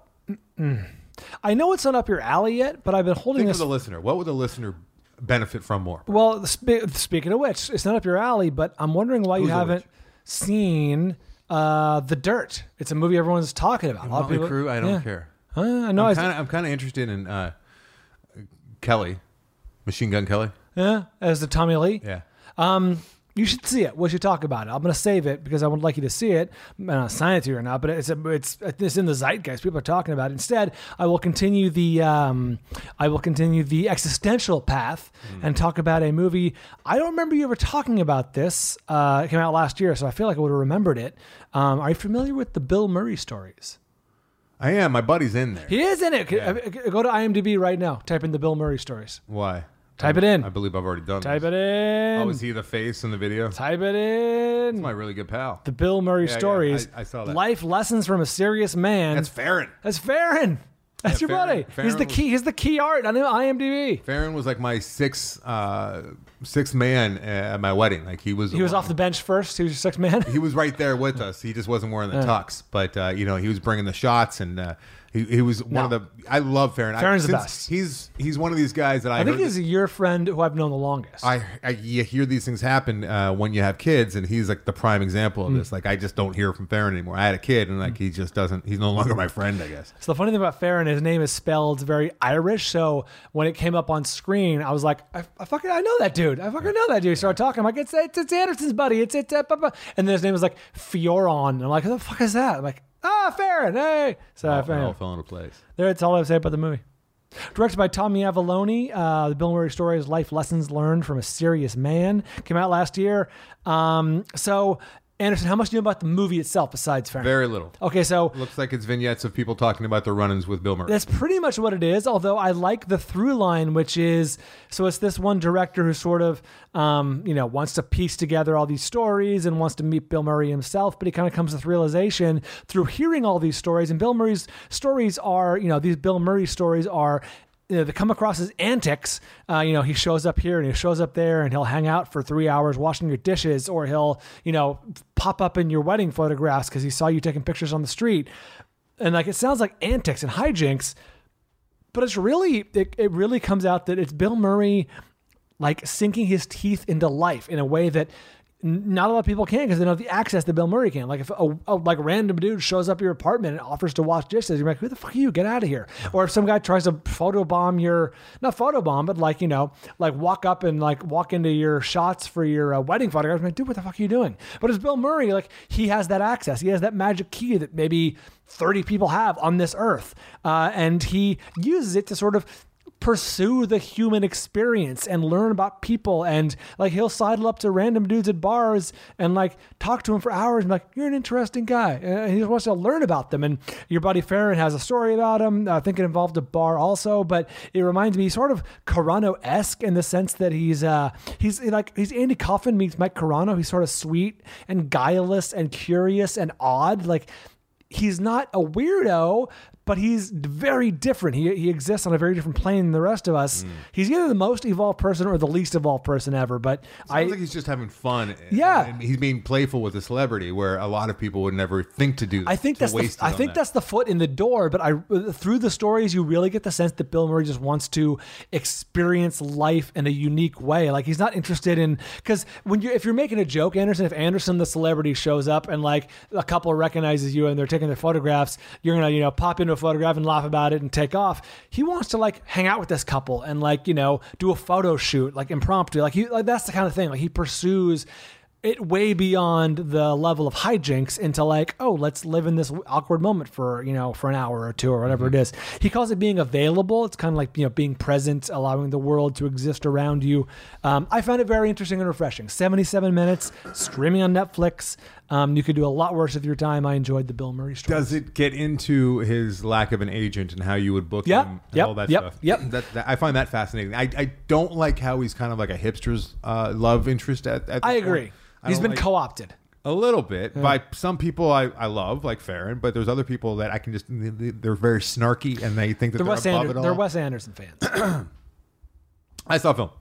I know it's not up your alley yet, but I've been holding this... Think of the listener. What would the listener benefit from more? Well, speaking of which, it's not up your alley, but I'm wondering why you haven't seen... The Dirt. It's a movie everyone's talking about. Motley Crue, I don't care. I know. I'm kind of interested in Kelly, Machine Gun Kelly. Yeah, as the Tommy Lee. Yeah. You should see it. We should talk about it. I'm going to save it because I would like you to see it. I'm not assign it to you or not, but it's in the zeitgeist. People are talking about it. Instead, I will continue the existential path and talk about a movie. I don't remember you ever talking about this. It came out last year, so I feel like I would have remembered it. Are you familiar with the Bill Murray stories? I am. My buddy's in there. He is in it. Yeah. Go to IMDb right now. Type in the Bill Murray stories. Why? Type it in. I believe I've already done Type this. it in. Oh, is he the face in the video? Type it in. That's my really good pal. The Bill Murray stories. I saw that. Life lessons from a serious man. That's Farron. That's Farron. That's your buddy. He's the key art on IMDb. Farron was like my sixth man at my wedding. Like he was off the bench first. He was your sixth man. He was right there with us. He just wasn't wearing the tux, but he was bringing the shots, and he was one of the. I love Farron. Farron's the best. He's one of these guys that I think he's your friend who I've known the longest. You hear these things happen when you have kids, and he's like the prime example of this. Like I just don't hear from Farron anymore. I had a kid, and like he just doesn't. He's no longer my friend, I guess. So the funny thing about Farron, his name is spelled very Irish. So when it came up on screen, I was like, I know that dude. I fucking know that dude. Started talking. I'm like, it's Anderson's buddy. It's and then his name was like Fioron. And I'm like, who the fuck is that? I'm like, Farron. Hey. So all fell into place. That's all I have to say about the movie. Directed by Tommy Avalone, the Bill Murray story is Life Lessons Learned from a Serious Man. Came out last year. So, Anderson, how much do you know about the movie itself besides Farron? Very little. Okay, so... Looks like it's vignettes of people talking about their run-ins with Bill Murray. That's pretty much what it is, although I like the through line, which is... So it's this one director who sort of, wants to piece together all these stories and wants to meet Bill Murray himself, but he kind of comes to this realization through hearing all these stories, and Bill Murray's stories are, these Bill Murray stories are... they come across as antics. He shows up here and he shows up there, and he'll hang out for 3 hours washing your dishes, or he'll, pop up in your wedding photographs because he saw you taking pictures on the street. And like, it sounds like antics and hijinks, but it's really, it really comes out that it's Bill Murray, like sinking his teeth into life in a way that not a lot of people can, because they don't have the access that Bill Murray can. Like if a random dude shows up at your apartment and offers to wash dishes, you're like, who the fuck are you? Get out of here. Or if some guy tries to walk up and like walk into your shots for your wedding photographs, I'm like, dude, what the fuck are you doing? But it's Bill Murray, like he has that access. He has that magic key that maybe 30 people have on this earth. And he uses it to sort of pursue the human experience and learn about people, and like he'll sidle up to random dudes at bars and like talk to him for hours and be like, you're an interesting guy, and he just wants to learn about them. And your buddy Farron has a story about him. I think it involved a bar also, but it reminds me sort of Carano-esque in the sense that he's Andy Kaufman meets Mike Carano. He's sort of sweet and guileless and curious and odd. Like he's not a weirdo, but he's very different. He exists on a very different plane than the rest of us. He's either the most evolved person or the least evolved person ever. But sounds like he's just having fun. Yeah, and he's being playful with a celebrity, where a lot of people would never think to do. I think that's the foot in the door. But through the stories, you really get the sense that Bill Murray just wants to experience life in a unique way. Like he's not interested in, because if you're making a joke, Anderson, if Anderson the celebrity shows up and like a couple recognizes you and they're taking their photographs, you're gonna pop into a photograph and laugh about it and take off. He wants to like hang out with this couple and like do a photo shoot like impromptu. Like that's the kind of thing. Like he pursues it way beyond the level of hijinks into like, oh, let's live in this awkward moment for an hour or two or whatever it is. He calls it being available. It's kind of like being present, allowing the world to exist around you. I found it very interesting and refreshing. 77 minutes, streaming on Netflix. You could do a lot worse with your time. I enjoyed the Bill Murray story. Does it get into his lack of an agent and how you would book him and all that stuff? Yep. I find that fascinating. I don't like how he's kind of like a hipster's love interest at this I agree. Point. He's been co-opted. A little bit by some people I love, like Farron, but there's other people that I can just, they're very snarky and they think that they're above it all. They're Wes Anderson fans. I saw a film.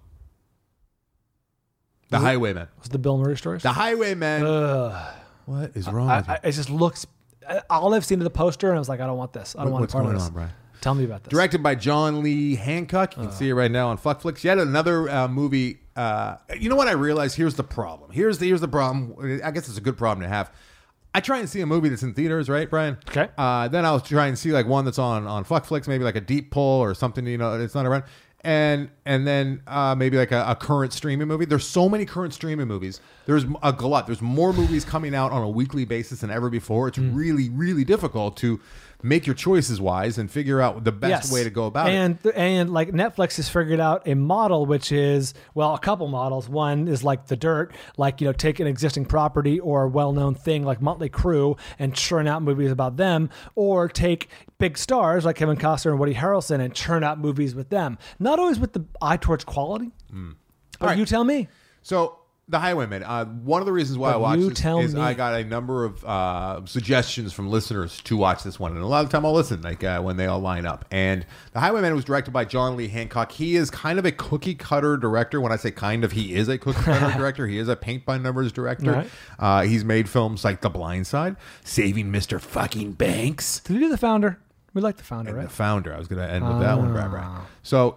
The Highwaymen. Was the Bill Murray stories? The Highwaymen. What is wrong with you? It just looks, all I've seen of the poster and I was like, I don't want this. I don't want to part of this. What's going on, Brian? Tell me about this. Directed by John Lee Hancock. You can see it right now on Fuckflix. Yet another movie. You know what I realized? Here's the problem. Here's the problem. I guess it's a good problem to have. I try and see a movie that's in theaters, right, Brian? Okay. Then I'll try and see like one that's on Fuckflix, maybe like a deep pull or something. It's not around. And then maybe like a current streaming movie. There's so many current streaming movies. There's a glut. There's more movies coming out on a weekly basis than ever before. It's really, really difficult to make your choices wise and figure out the best way to go about it. And like Netflix has figured out a model, which is, well, a couple models. One is like The Dirt, like, take an existing property or a well-known thing like Motley Crue and churn out movies about them, or take big stars like Kevin Costner and Woody Harrelson and churn out movies with them. Not always with the eye towards quality, but you tell me. So The Highwaymen. One of the reasons why I watched this is I got a number of suggestions from listeners to watch this one, and a lot of the time I'll listen, like when they all line up. And The Highwaymen was directed by John Lee Hancock. He is kind of a cookie cutter director. When I say kind of, he is a cookie cutter director. He is a paint by numbers director. Right. He's made films like The Blind Side, Saving Mr. Fucking Banks. Did he do The Founder? We like The Founder, right? The Founder. I was going to end with that one, right. So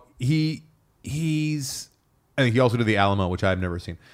he's, I think he also did The Alamo, which I've never seen.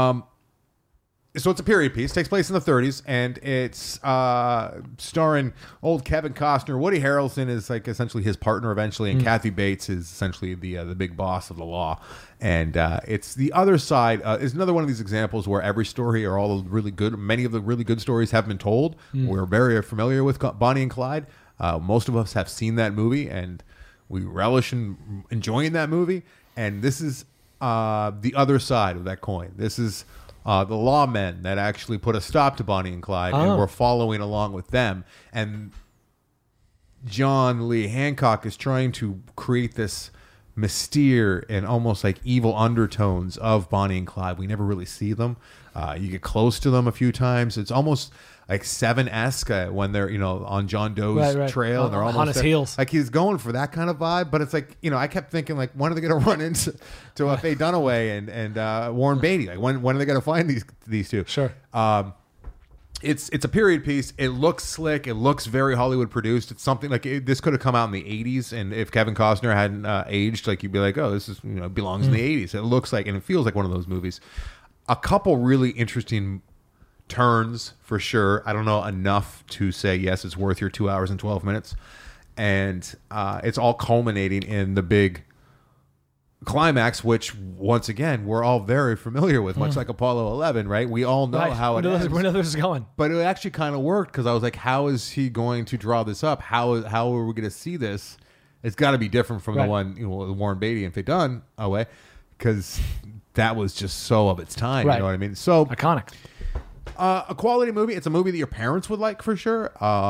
So it's a period piece. It takes place in the 30s, and it's starring old Kevin Costner. Woody Harrelson is like essentially his partner eventually, and Kathy Bates is essentially the big boss of the law. And it's the other side. It's another one of these examples where every story or all the really good, many of the really good stories have been told. We're very familiar with Bonnie and Clyde. Most of us have seen that movie, and we relish in enjoying that movie. And this is the other side of that coin. This is the lawmen that actually put a stop to Bonnie and Clyde, and we're following along with them. And John Lee Hancock is trying to create this mystere and almost like evil undertones of Bonnie and Clyde. We never really see them. You get close to them a few times. It's almost like Seven-esque when they're on John Doe's trail and they're almost on his heels. Like he's going for that kind of vibe, but it's like I kept thinking like, when are they going to run into Faye Dunaway and Warren Beatty? Like when are they going to find these two? Sure. It's a period piece. It looks slick. It looks very Hollywood produced. It's something like this could have come out in the 80s, and if Kevin Costner hadn't aged, like you'd be like, oh, this is belongs in the 80s. It looks like, and it feels like one of those movies. A couple really interesting turns for sure. I don't know enough to say yes, it's worth your 2 hours and 12 minutes, and it's all culminating in the big climax, which once again we're all very familiar with, much like Apollo 11, right? We all know how it ends. We know this is going, but it actually kind of worked because I was like, how is he going to draw this up? How are we going to see this? It's got to be different from the one Warren Beatty and Faye Dunaway, because that was just so of its time. You know what I mean? So iconic. A quality movie. It's a movie that your parents would like for sure.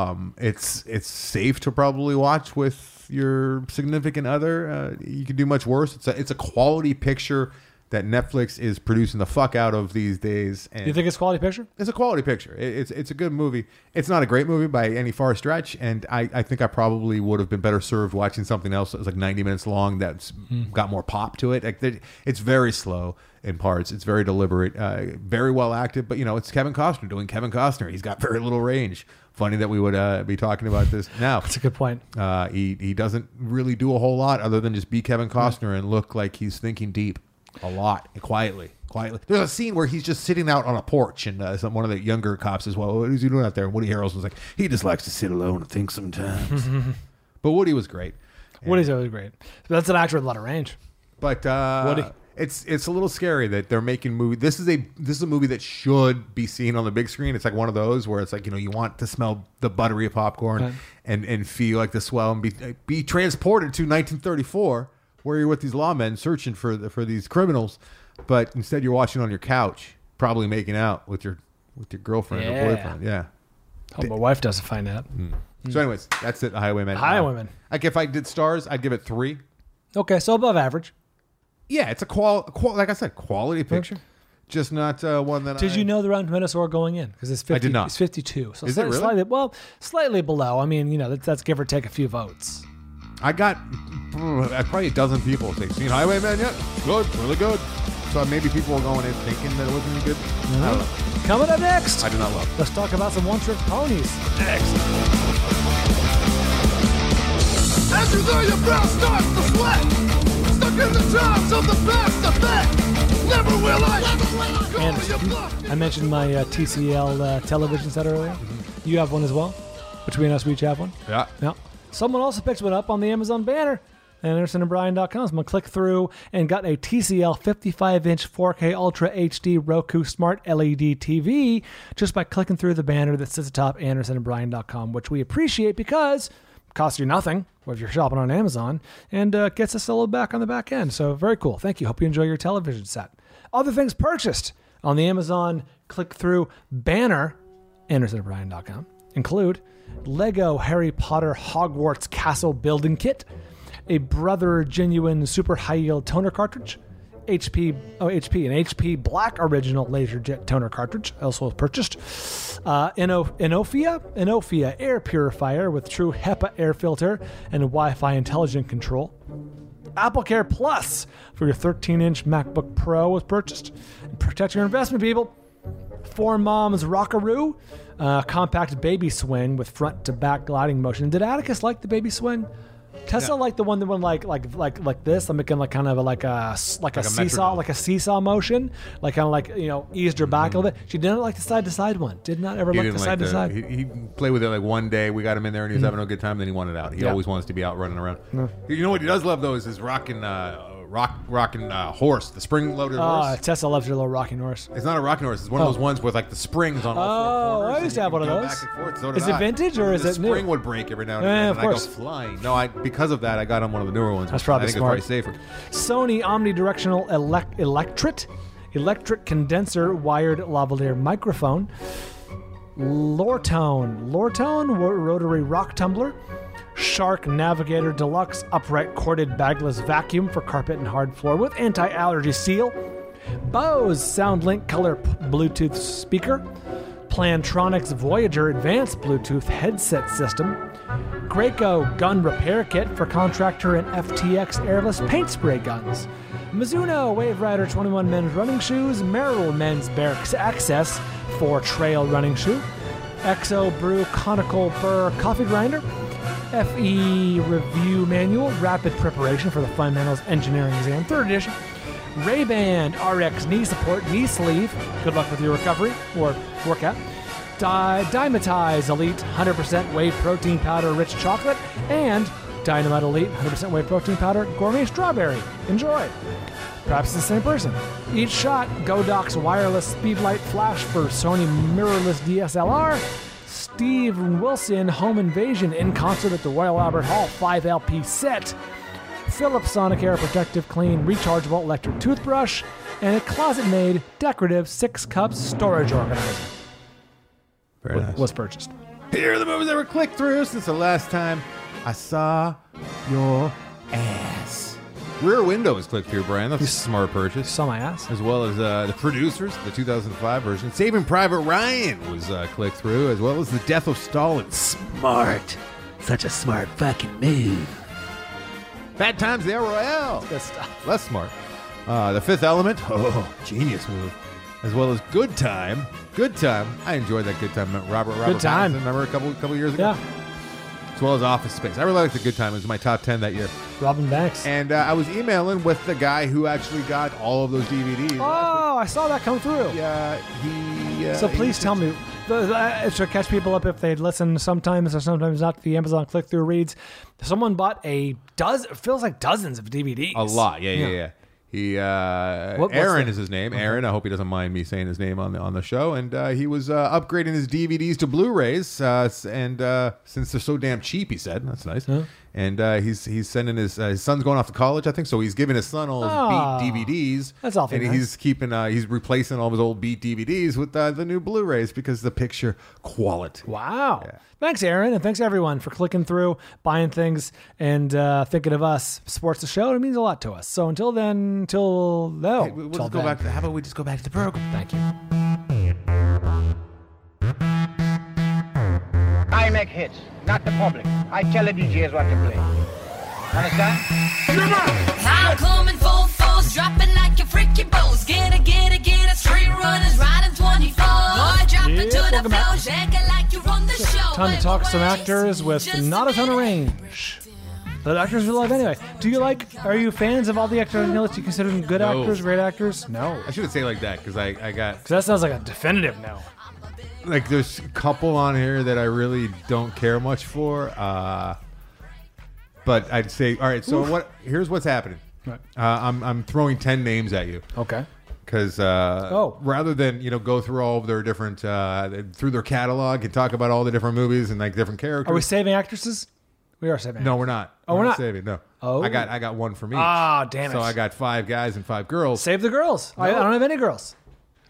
It's safe to probably watch with your significant other. You can do much worse. It's a quality picture that Netflix is producing the fuck out of these days. And you think it's a quality picture? It's a quality picture. It's a good movie. It's not a great movie by any far stretch, and I think I probably would have been better served watching something else that was like 90 minutes long that's got more pop to it. Like it's very slow in parts. It's very deliberate, very well acted, but it's Kevin Costner doing Kevin Costner. He's got very little range. Funny that we would be talking about this now. That's a good point. He doesn't really do a whole lot other than just be Kevin Costner and look like he's thinking deep. A lot, quietly. There's a scene where he's just sitting out on a porch, and one of the younger cops says, well, what is he doing out there? And Woody Harrelson's like, he just likes to sit alone and think sometimes. But Woody was great. Woody's always great. That's an actor with a lot of range. But Woody. It's a little scary that they're making movie. This is a movie that should be seen on the big screen. It's like one of those where it's like you want to smell the buttery of popcorn and feel like the swell and be transported to 1934. Where you're with these lawmen searching for these criminals, but instead you're watching on your couch, probably making out with your girlfriend or boyfriend. Yeah. Hope my wife doesn't find out. So anyways, that's it. Highwaymen. Highwaymen. Like if I did stars, I'd give it 3. Okay, so above average. Yeah, it's a like I said, quality picture. Just not one that. Did you know the Rotten Tomatoes score going in? Because it's 50. I did not. It's 52. So is it really? Slightly below. I mean, that's give or take a few votes. I got probably a dozen people say, "Seen Highwaymen yet? Good, really good." So maybe people were going in thinking that it wasn't any good. I don't know. Coming up next, I do not love. Let's talk about some one-trick ponies. Next. As you know, your brow starts to sweat. Stuck in the times of the best of that. Never will I. And I mentioned my TCL television set earlier. You have one as well. Between us, we each have one. Yeah. Yeah. Someone also picked one up on the Amazon banner at AndersonandBryan.com. So I'm going to click through and got a TCL 55-inch 4K Ultra HD Roku Smart LED TV just by clicking through the banner that sits atop AndersonandBryan.com, which we appreciate because it costs you nothing if you're shopping on Amazon and gets us a little back on the back end. So very cool. Thank you. Hope you enjoy your television set. Other things purchased on the Amazon click-through banner, AndersonandBryan.com, include Lego Harry Potter Hogwarts Castle Building Kit, a Brother Genuine Super High Yield Toner Cartridge, HP, an HP Black Original LaserJet toner cartridge, also purchased. Inofia air purifier with true HEPA air filter and Wi-Fi intelligent control. AppleCare Plus for your 13-inch MacBook Pro was purchased. Protect your investment, people. 4Moms Rockaroo, compact baby swing with front to back gliding motion. Did Atticus like the baby swing? Tessa liked the one that went like this. I'm making like a seesaw motion, like kind of like eased her back a little bit. She didn't like the side to side one. Did not ever like the side to side. He played with it like one day. We got him in there and he was having a good time. Then he wanted out. He always wants to be out running around. You know what he does love though is his rocking horse, the spring-loaded horse. Tessa loves her little rocking horse. It's not a rocking horse. It's one of those ones with like the springs on all four corners. I used to have one of those. Back and forth. So is it vintage or is it new? The spring would break every now and then, of course. I go flying. No, because of that, I got on one of the newer ones. That's probably smart. I think it's probably safer. Sony omnidirectional electric condenser wired lavalier microphone. Lortone rotary rock tumbler. Shark Navigator Deluxe upright corded bagless vacuum for carpet and hard floor with anti-allergy seal. Bose SoundLink Color Bluetooth speaker. Plantronics Voyager Advanced Bluetooth headset system. Graco gun repair kit for contractor and FTX airless paint spray guns. Mizuno Wave Rider 21 men's running shoes. Merrill men's Barracks Access for trail running shoe. Exo Brew conical burr coffee grinder. FE Review Manual, Rapid Preparation for the Fundamentals Engineering Exam, 3rd edition. Ray-Ban RX Knee Support Knee Sleeve. Good luck with your recovery or workout. Dymatize Elite 100% Whey Protein Powder Rich Chocolate. And Dynamite Elite 100% Whey Protein Powder Gourmet Strawberry. Enjoy. Perhaps it's the same person. Each shot, Godox Wireless Speedlight Flash for Sony Mirrorless DSLR. Steve Wilson Home Invasion in concert at the Royal Albert Hall 5 LP set. Philips Sonicare Protective Clean Rechargeable Electric Toothbrush. And a closet-made decorative 6-cup storage organizer. Very nice. Was purchased. Here are the movies that were clicked through since the last time I saw your ass. Rear Window was clicked through, Brian. That's a smart purchase. Saw my ass. As well as the Producers, the 2005 version. Saving Private Ryan was clicked through, as well as The Death of Stalin. Smart. Such a smart fucking move. Bad Times at El Royale. Good stuff. Less smart. The Fifth Element. Oh, genius move. As well as Good Time. Good Time. I enjoyed that Good Time. Robert Good Time. Pattinson, remember a couple years ago? Yeah. As well as Office Space. I really liked The Good Time. It was my top 10 that year. Robin Banks. And I was emailing with the guy who actually got all of those DVDs. Oh, I saw that come through. Yeah, so please tell me, to catch people up if they'd listen sometimes or sometimes not to the Amazon click-through reads, someone bought it feels like dozens of DVDs. A lot, yeah. He Aaron is his name. Aaron. I hope he doesn't mind me saying his name on the show. And he was upgrading his DVDs to Blu-rays. And since they're so damn cheap, he said that's nice. Huh? And he's sending his son's going off to college, I think. So he's giving his son all his beat DVDs. That's awful. And he's keeping he's replacing all of his old beat DVDs with the new Blu-rays because the picture quality. Wow. Yeah. Thanks, Aaron, and thanks everyone for clicking through, buying things, and thinking of us. Supports the show. It means a lot to us. So until then, hey, we'll just go back. How about we just go back to the program? Thank you. I make hits, not the public. I tell the DJs what to play. Understand? I'm coming full force, dropping like a freaking boss. Get a street runners riding 24. Boy, dropping to the floor, shaking like you run the show. Time to talk some actors with not a ton of range. The actors we love anyway. Are you fans of all the actors on the list? Do you consider them good actors, great actors? No. I shouldn't say like that because I got. Because that sounds like a definitive no. Like there's a couple on here that I really don't care much for. But I'd say, all right. So here's what's happening. Right. I'm throwing 10 names at you. Okay. Because rather than go through all of their different through their catalog and talk about all the different movies and like different characters. Are we saving actresses? We are saving. No, we're not. Oh, we're not saving. No. Oh, I got one from each. Ah, damn it. So I got 5 guys and 5 girls. Save the girls. No. I don't have any girls.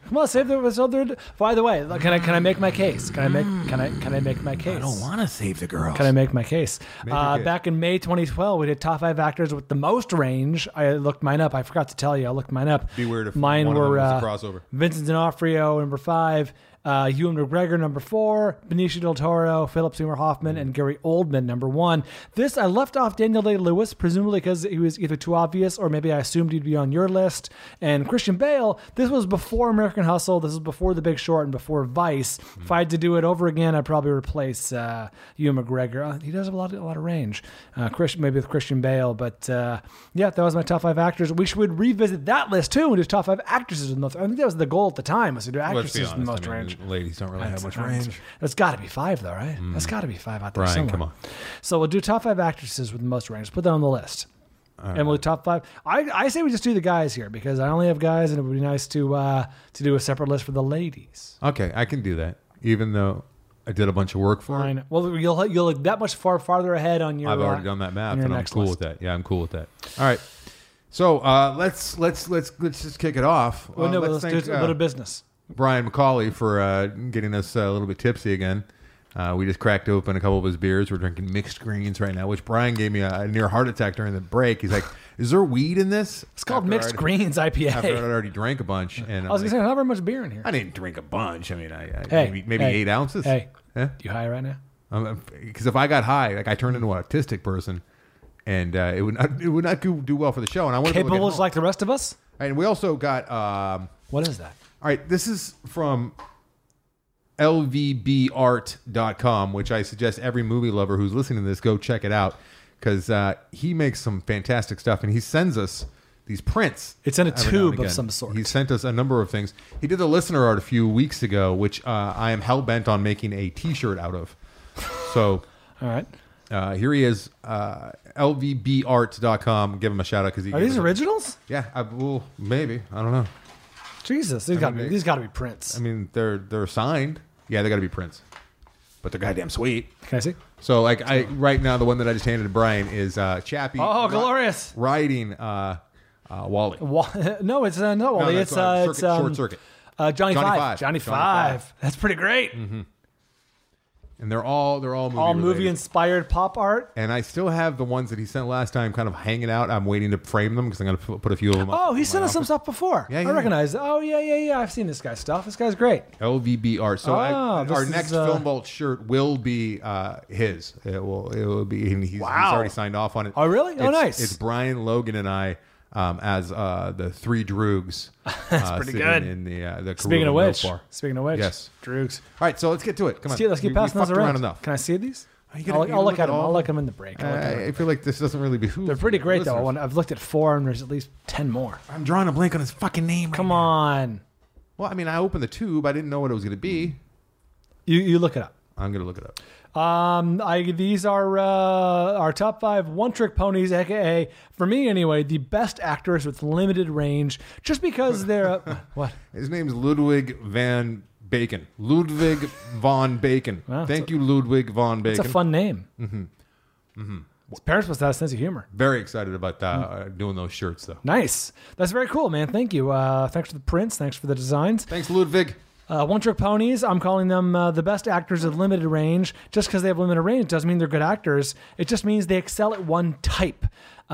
Come on, save the other. By the way, can I make my case? Can I make my case? I don't want to save the girls. Can I make my case? Make your case. Back in May 2012, we did top 5 actors with the most range. I looked mine up. I forgot to tell you. I looked mine up. Be weird if mine one were of them was a crossover. Vincent D'Onofrio, number 5. Ewan McGregor, number 4, Benicio del Toro, Philip Seymour Hoffman, and Gary Oldman, number 1. This, I left off Daniel Day-Lewis, presumably because he was either too obvious or maybe I assumed he'd be on your list. And Christian Bale, this was before American Hustle, this was before The Big Short, and before Vice. If I had to do it over again, I'd probably replace Ewan McGregor. He does have a lot of range. Maybe with Christian Bale, but yeah, that was my top 5 actors. We should revisit that list too and do top 5 actresses with the most. I think that was the goal at the time, was to do actresses with the most range. Ladies don't really have much range. There's got to be 5 though, right? There's got to be 5 out there Brian, somewhere. come on. So we'll do top 5 actresses with the most range. Put that on the list. And we'll do top 5. I say we just do the guys here because I only have guys, and it would be nice to do a separate list for the ladies. Okay, I can do that. Even though I did a bunch of work for it. Fine. Well, you'll look that much farther ahead on your. I've already done that math, on your and I'm next cool list. with that. Yeah, I'm cool with that. All right. So let's just kick it off. Well, no, let's thank, do a little business. Brian McCauley for getting us a little bit tipsy again. We just cracked open a couple of his beers. We're drinking mixed greens right now, which Brian gave me a near heart attack during the break. He's like, "Is there weed in this?" It's called Mixed Greens IPA. After I already drank a bunch, and I was gonna say, not very much beer in here. I didn't drink a bunch. I mean, Hey, maybe 8 ounces. Hey, Yeah? you high right now? Because if I got high, like I turned into an autistic person, and it would not do well for the show. And I wanted to Capable like the rest of us? And we also got What is that? all right, this is from lvbart.com, which I suggest every movie lover who's listening to this go check it out because he makes some fantastic stuff, and he sends us these prints. It's in a every now and tube of again. some sort. He sent us a number of things. He did a listener art a few weeks ago, which I am hell-bent on making a T-shirt out of. So All right. here he is, lvbart.com. Give him a shout-out. Are these originals? Yeah, well, maybe. I don't know. Jesus, these got to be prints. I mean, they're signed. Yeah, they got to be prints, but they're goddamn sweet. Can I see? So, like, right now, the one that I just handed to Brian is Chappie. Oh, glorious! Riding Wally. No, it's not Wally. No, it's Short Circuit. Johnny Johnny Five. Five. Johnny Johnny Five. Five. That's pretty great. Mm-hmm. And they're all movie All movie related. inspired pop art. And I still have the ones that he sent last time, kind of hanging out. I'm waiting to frame them because I'm going to put a few of them up. Oh, he in sent my us some office. stuff before. Yeah, I recognize it. Oh, yeah. I've seen this guy's stuff. This guy's great. LVB art. So this our is, next Film Vault shirt will be his. It will be. He's already signed off on it. Oh, really? Oh, nice. It's Brian, Logan, and I as the three Droogs. That's pretty good. In the Speaking of Karuba which, Milk Bar. Yes, Droogs. All right, so let's get to it. Come on, Let's keep passing we those fucked around. enough. Can I see these? You gotta I'll look look at at them. all- I'll look them in the break. I feel like this doesn't really behoove. They're pretty great, though. listeners. I've looked at 4, and there's at least 10 more. I'm drawing a blank on his fucking name. Come on. Well, I mean, I opened the tube. I didn't know what it was going to be. You look it up. I'm going to look it up. These are our top 5 one-trick ponies, aka for me anyway, the best actors with limited range. Just because they're what? His name's Ludwig van Bacon. Ludwig von Bacon. Wow, Thank you, Ludwig von Bacon. It's a fun name. His parents must have a sense of humor. Very excited about doing those shirts, though. Nice. That's very cool, man. Thank you. Thanks for the prints. Thanks for the designs. Thanks, Ludwig. One-trick ponies, I'm calling them the best actors of limited range. Just because they have limited range doesn't mean they're good actors. It just means they excel at one type.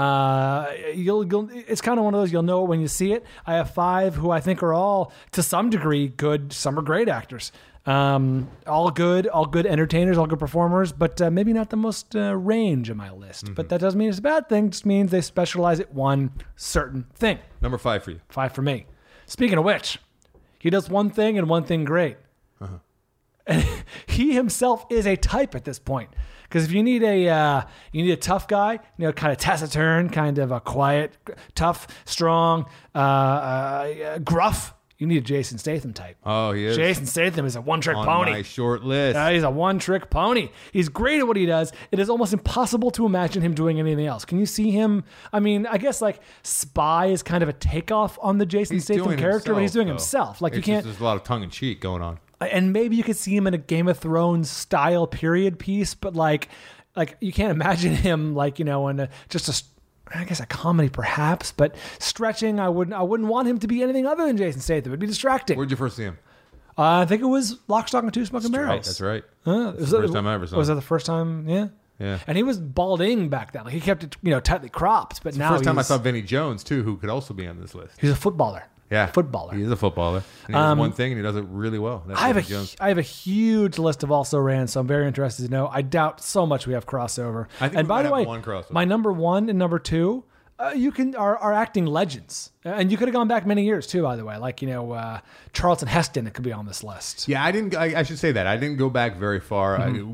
It's kind of one of those, you'll know it when you see it. I have 5 who I think are all, to some degree, good. Some are great actors. All good entertainers, all good performers, but maybe not the most range in my list. But that doesn't mean it's a bad thing. It just means they specialize at one certain thing. Number 5 for you. 5 for me. Speaking of which, he does one thing and one thing great. And he himself is a type at this point. Because if you need a tough guy, kind of taciturn, kind of a quiet, tough, strong, gruff, you need a Jason Statham type. Oh, he is. Jason Statham is a one-trick on pony. my short list. He's a one-trick pony. He's great at what he does. It is almost impossible to imagine him doing anything else. Can you see him? I mean, I guess like Spy is kind of a takeoff on the Jason Statham doing character, but he's doing though. himself. Like It's you can't. just, there's a lot of tongue-in-cheek going on. And maybe you could see him in a Game of Thrones style period piece, but like you can't imagine him in just a I guess a comedy perhaps, but stretching, I wouldn't want him to be anything other than Jason Statham. It'd be distracting. Where'd you first see him? I think it was Lock, Stock, and Two Smoking Barrels. That's right. Was the first time I ever saw him. Was that the first time? Yeah. Yeah. And he was balding back then. Like he kept it, tightly cropped. But now First time I saw Vinnie Jones too, who could also be on this list. he's a footballer. Yeah, Footballer. He is a footballer. And he does one thing, and he does it really well. That's I have Vinnie Jones. a huge list of also rans, so I'm very interested to know. I doubt so much we have crossover. I think and we by might the have way, one crossover. my number 1 and number 2, are acting legends, and you could have gone back many years too. By the way, like Charlton Heston, it could be on this list. Yeah, I didn't. I should say that I didn't go back very far.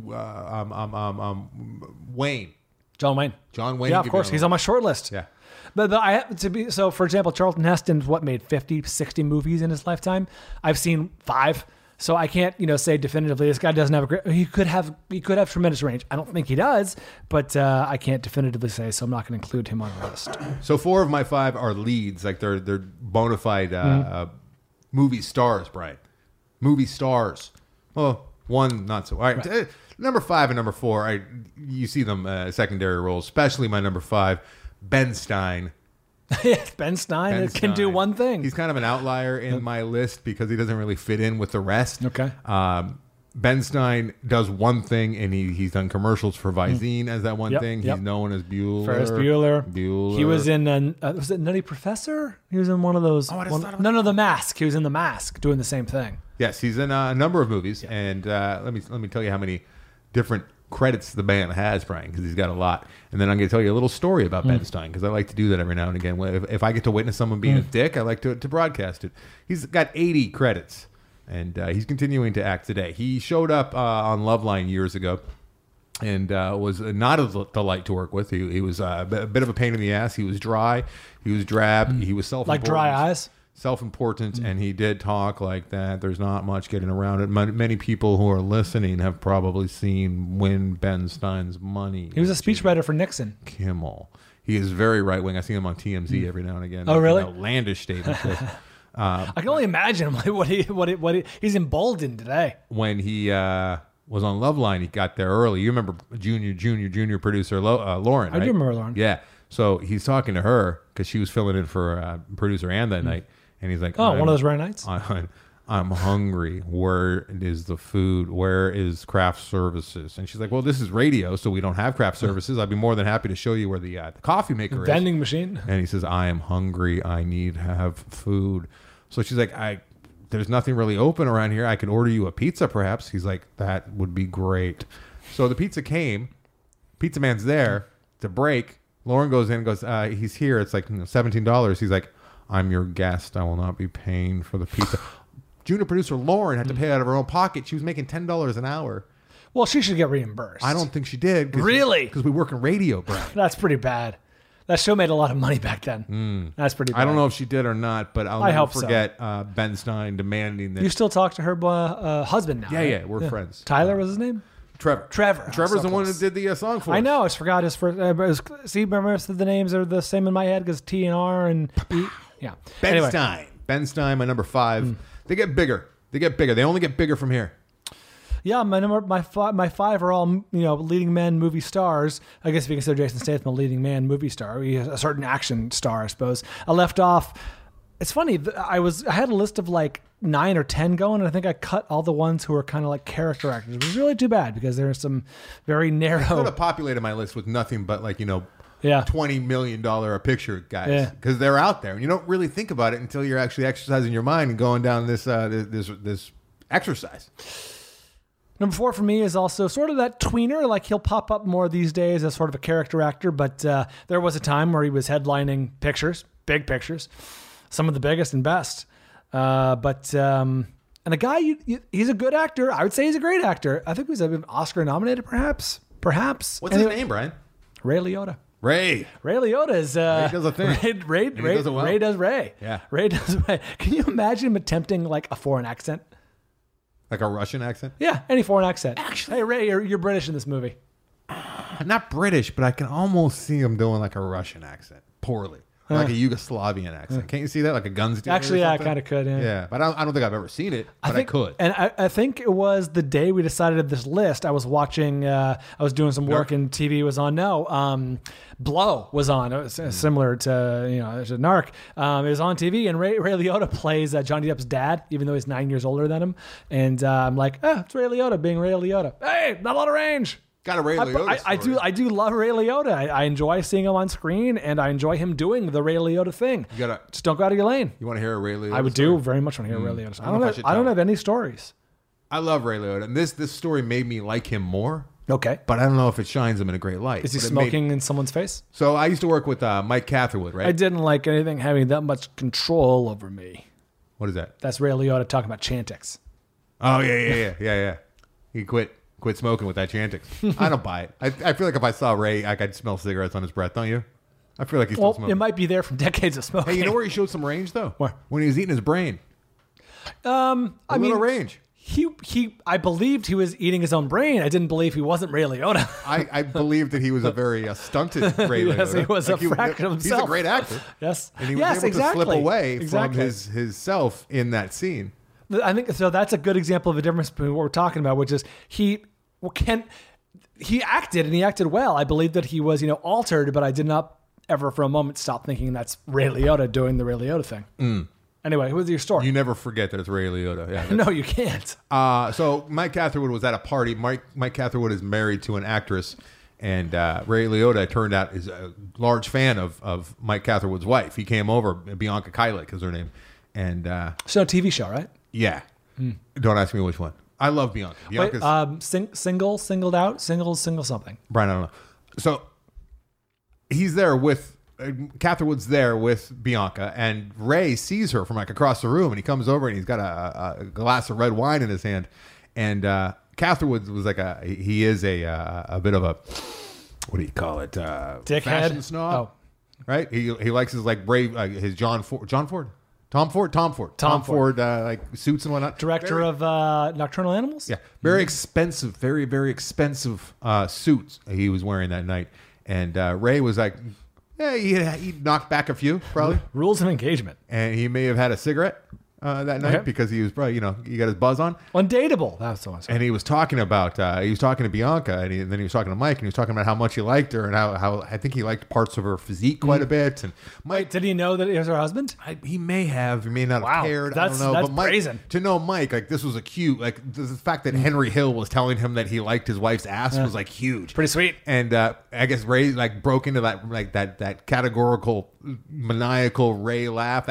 Wayne. John Wayne. Yeah, of course, he's on my short list. Yeah. But I happen to be, so for example, Charlton Heston's made 50, 60 movies in his lifetime. I've seen 5. So I can't, say definitively this guy doesn't have a great, he could have tremendous range. I don't think he does, but I can't definitively say, so I'm not going to include him on the list. So 4 of my 5 are leads, like they're bona fide movie stars, Brian. Movie stars. Well, 1 not so. All right. Number 5 and number 4, you see them secondary roles, especially my number 5. Ben Stein. Yes, Ben Stein can do one thing. He's kind of an outlier in my list because he doesn't really fit in with the rest. Okay. Ben Stein does one thing, and he's done commercials for Visine as that one thing. He's known as Bueller. Ferris Bueller. He was in, was it Nutty Professor? He was in one of those. Oh, I just thought about No, The Mask. He was in The Mask doing the same thing. Yes, he's in a number of movies, and let me tell you how many different credits the band has, Brian, because he's got a lot. And then I'm going to tell you a little story about Ben Stein, because I like to do that every now and again. If I get to witness someone being a dick, I like to broadcast it. He's got 80 credits, and he's continuing to act today. He showed up on Loveline years ago, and was not a delight to work with. He was a bit of a pain in the ass. He was dry. He was drab. He was self-important. Like dry eyes? Self-important, and he did talk like that. There's not much getting around it. Many people who are listening have probably seen Win Ben Stein's Money. He was a speechwriter for Nixon. Kimmel. He is very right-wing. I see him on TMZ every now and again. Oh, really? Outlandish statements. I can only imagine what he's emboldened today. When he was on Loveline, he got there early. You remember junior producer Lauren, right? I do remember Lauren. Yeah. So he's talking to her because she was filling in for producer Ann that night. And he's like, one of those rare nights? I'm hungry. Where is the food? Where is craft services? And she's like, well, this is radio, so we don't have craft services. I'd be more than happy to show you where the coffee maker is. Vending machine. And he says, I am hungry. I need to have food. So she's like, there's nothing really open around here. I could order you a pizza, perhaps. He's like, that would be great. So the pizza came. Pizza man's there. It's a break. Lauren goes in and goes, he's here. It's like $17. He's like, I'm your guest. I will not be paying for the pizza. Junior producer Lauren had to pay out of her own pocket. She was making $10 an hour. Well, she should get reimbursed. I don't think she did. Really? Because we work in radio, bro. That's pretty bad. That show made a lot of money back then. That's pretty bad. I don't know if she did or not, but I'll never forget Ben Stein demanding that. You still talk to her husband now? Yeah, right? we're friends. Tyler was his name? Trevor. Trevor's the one that did the song for us. I know. I just forgot his first. Remember the names are the same in my head because T and R and E. Yeah. Ben Stein, my number 5. They get bigger. They only get bigger from here. Yeah, my 5 are all leading men movie stars. I guess if you consider Jason Statham a leading man movie star, he's a certain action star, I suppose. I left off. It's funny. I had a list of like 9 or 10 going, and I think I cut all the ones who are kind of like character actors. It was really too bad because there are some very narrow. I could have populated my list with nothing but like $20 million a picture guys because they're out there, and you don't really think about it until you're actually exercising your mind and going down this exercise. Number 4 for me is also sort of that tweener. Like he'll pop up more these days as sort of a character actor, but there was a time where he was headlining pictures, big pictures, some of the biggest and best. And a guy, he's a good actor. I would say he's a great actor. I think he's Oscar nominated, perhaps. What's his name, Brian? Ray Liotta. Ray Liotta is Ray does a thing. Ray does it well. Ray does Ray. Yeah. Ray does Ray. Can you imagine him attempting like a foreign accent? Like a Russian accent? Yeah, any foreign accent. Actually, hey Ray, you're British in this movie. Not British, but I can almost see him doing like a Russian accent. Poorly. like a Yugoslavian accent. Can't you see that, like a Guns dealer? Actually, yeah, I kind of could. Yeah, but I don't think I've ever seen it. But I could. And I think it was the day we decided this list. I was watching. I was doing some work, and TV was on. No, Blow was on. It was similar to to Narc. It was on TV, and Ray Liotta plays Johnny Depp's dad, even though he's 9 years older than him. And I'm like, it's Ray Liotta being Ray Liotta. Hey, not a lot of range. Got a Ray Liotta. I do love Ray Liotta. I enjoy seeing him on screen, and I enjoy him doing the Ray Liotta thing. Just don't go out of your lane. You want to hear a Ray Liotta? I would story? do very much want to hear a Ray Liotta. I don't have any stories. I love Ray Liotta, and this story made me like him more. Okay, but I don't know if it shines him in a great light. Is he smoking in someone's face? So I used to work with Mike Catherwood, right? I didn't like anything having that much control over me. What is that? That's Ray Liotta talking about Chantix. Oh yeah. He quit smoking with that Chantix. I don't buy it. I feel like if I saw Ray, I could smell cigarettes on his breath. Don't you? I feel like he's still smoking. It might be there from decades of smoking. Hey, you know where he showed some range though? Where? When he was eating his brain. A little range. I believed he was eating his own brain. I didn't believe he wasn't Ray Liotta. I believed that he was a very stunted Ray Liotta. Yes, he was a fraction of himself. He's a great actor. Yes. And he was able to slip away from his self in that scene. I think so. That's a good example of a difference between what we're talking about, which is he acted, and he acted well. I believe that he was, altered, but I did not ever for a moment stop thinking that's Ray Liotta doing the Ray Liotta thing. Anyway, what's your story? You never forget that it's Ray Liotta. Yeah, no, you can't. So Mike Catherwood was at a party. Mike Catherwood is married to an actress, and Ray Liotta, it turned out, is a large fan of Mike Catherwood's wife. He came over, Bianca Kajlich is her name. And so a TV show, right? Yeah. Don't ask me which one. I love Bianca. Bianca's singled out, single something. Brian, I don't know. So he's there with Catherwood's there with Bianca, and Ray sees her from like across the room, and he comes over and he's got a glass of red wine in his hand, and Catherwood was like he is a bit of a, what do you call it? Dickhead. Fashion snob. Oh. Right? He likes his like brave his Tom Ford like suits and whatnot. Director of Nocturnal Animals? Yeah. Very expensive, very, very expensive suits he was wearing that night. And Ray was like, yeah, he knocked back a few, probably. Rules of engagement. And he may have had a cigarette that night because he was probably, he got his buzz on. Undateable. That's the one. And he was talking about, he was talking to Bianca, and then he was talking to Mike, and he was talking about how much he liked her, and how I think he liked parts of her physique quite a bit. And Mike, did he know that he was her husband? He may have, he may not have cared. I don't know. That's but Mike, brazen. To know Mike, like this was a cute, like the fact that Henry Hill was telling him that he liked his wife's ass was like huge, pretty sweet. And I guess Ray like broke into that like that categorical maniacal Ray laugh,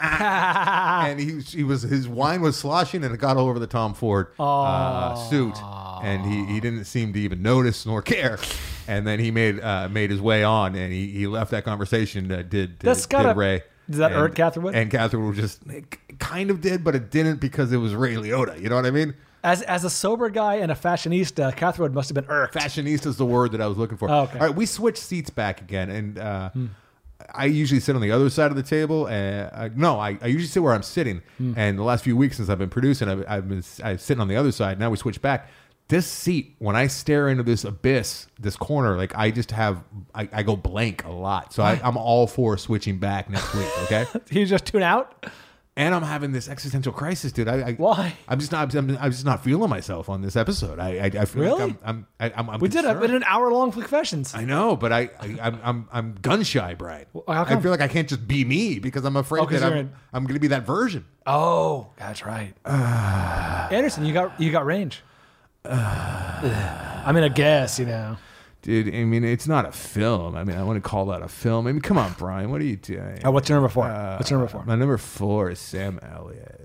and his wine was sloshing, and it got all over the Tom Ford suit, and he didn't seem to even notice nor care. And then he made his way on, and he left that conversation. Did Ray? Does that hurt Catherwood? And Catherwood just kind of did, but it didn't because it was Ray Liotta. You know what I mean? As a sober guy and a fashionista, Catherwood must have been irked. Fashionista is the word that I was looking for. Oh, okay. All right, we switched seats back again, and I usually sit on the other side of the table. I usually sit where I'm sitting. And the last few weeks since I've been producing, I've been sitting on the other side. Now we switch back. This seat, when I stare into this abyss, this corner, like I go blank a lot. So I'm all for switching back next week. Okay, you just tune out. And I'm having this existential crisis, dude. Why? I'm just not feeling myself on this episode. I feel really? like I'm we did an hour-long confessions. I know, but I'm gun shy, Brian. I feel like I can't just be me because I'm afraid that I'm going to be that version. Oh, that's right. Anderson, you got range. I mean, I guess Dude, I mean, it's not a film. I mean, I want to call that a film. I mean, come on, Brian. What are you doing? What's your number 4? What's your number 4? My number 4 is Sam Elliott.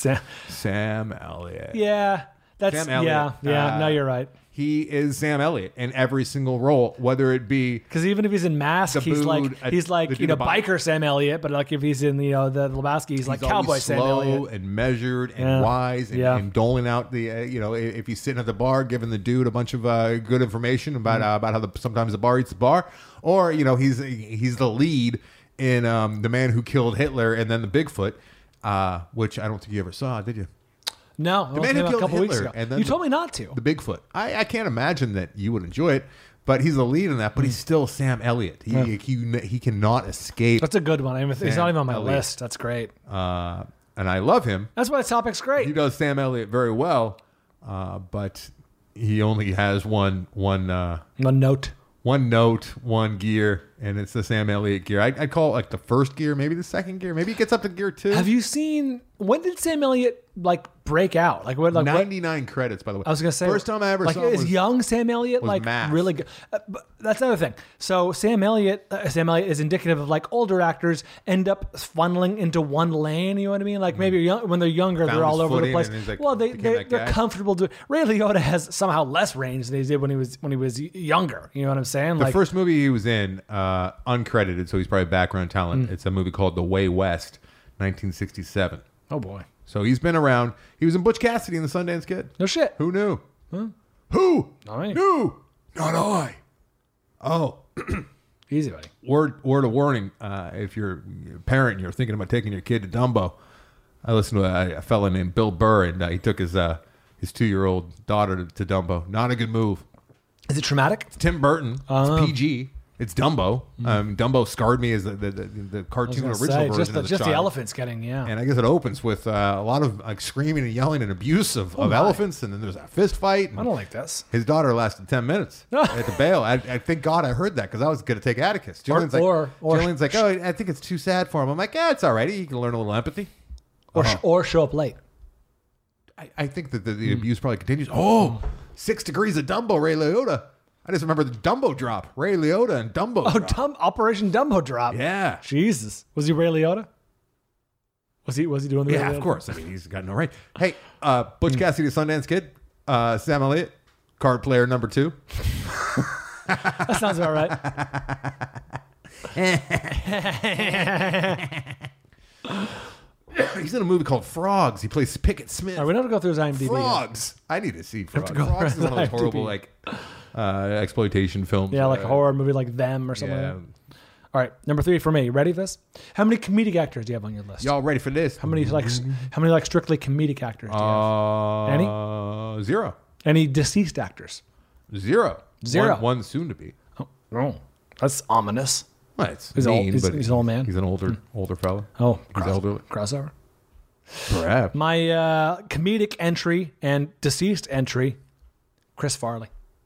Sam Elliott. Yeah. Sam Elliott. Yeah. No, you're right. He is Sam Elliott in every single role, whether it be because even if he's in Mask, he's like biker Sam Elliott, but like if he's in the Lebowski, he's like cowboy Sam Elliott, slow and measured and wise and doling out the if he's sitting at the bar giving the dude a bunch of good information about how sometimes the bar eats the bar, or he's the lead in The Man Who Killed Hitler and then the Bigfoot, which I don't think you ever saw, did you? No, The Man Who a Killed couple weeks Hitler, ago. and then You told me not to. The Bigfoot. I can't imagine that you would enjoy it, but he's the lead in that. But he's still Sam Elliott. He cannot escape. That's a good one. I mean, it's not even on my Elliott. list. That's great. And I love him. That's why the topic's great. He does Sam Elliott very well, but he only has one note. one note, one gear, and it's the Sam Elliott gear. I'd call it like the first gear, maybe the second gear, maybe he gets up to gear 2. Have you seen, when did Sam Elliott like break out? Like what? Like 99 credits, by the way. I was gonna say first time I ever like, saw him is was young Sam Elliott was like Mass. really good? But that's another thing. So Sam Elliott is indicative of like older actors end up funneling into one lane. You know what I mean? Like maybe when they're younger, Found they're all his over the footing place. and he's, like, Well, became they're that guy. comfortable doing. Ray Liotta has somehow less range than he did when he was younger. You know what I'm saying? The Like first movie he was in, uncredited, so he's probably background talent. It's a movie called The Way West, 1967. oh boy, So he's been around. He was in Butch Cassidy and the Sundance Kid. no shit. Who knew? Who Not me. knew? Not I. Oh, Easy, buddy. word of warning: if you're a parent and you're thinking about taking your kid to Dumbo, I listened to a fella named Bill Burr, and he took his 2-year-old daughter to Dumbo. Not a good move. Is it traumatic? Tim Burton. It's PG. It's Dumbo. Dumbo scarred me as the cartoon original version just of the child. elephants getting And I guess it opens with a lot of like screaming and yelling and abuse of elephants, and then there's a fist fight. And I don't like this. his daughter lasted 10 minutes at the bail. I thank God I heard that because I was going to take Atticus. Jillian's like, oh, I think it's too sad for him. I'm like, yeah, it's all right. He can learn a little empathy. Or show up late. I think that the abuse probably continues. Oh, 6 Degrees of Dumbo, Ray Liotta. I just remember the Dumbo drop. Ray Liotta and Dumbo drop. Operation Dumbo drop. Yeah. Jesus. Was he Ray Liotta? Was he doing the Ray Yeah, Liotta? of course. I mean, he's got no right. Hey, Butch Cassidy, the Sundance Kid, Sam Elliott, card player number 2. That sounds about right. He's in a movie called Frogs. He plays Pickett Smith. All right, we don't have to go through his IMDb. Frogs. I need to see Frogs. to go Frogs is through one of those IMDb. horrible like exploitation films. Yeah, like a horror movie like Them or something. Yeah. Like that. All right, number 3 for me. You ready for this? How many comedic actors do you have on your list? Y'all ready for this? How many strictly comedic actors do you have? Any? 0. Any deceased actors? 0. Zero. One soon to be. Oh, that's ominous. Well, it's He's mean, old. but He's an old man. He's an older fella. Oh, He's elderly. crossover. Perhaps. My comedic entry and deceased entry, Chris Farley.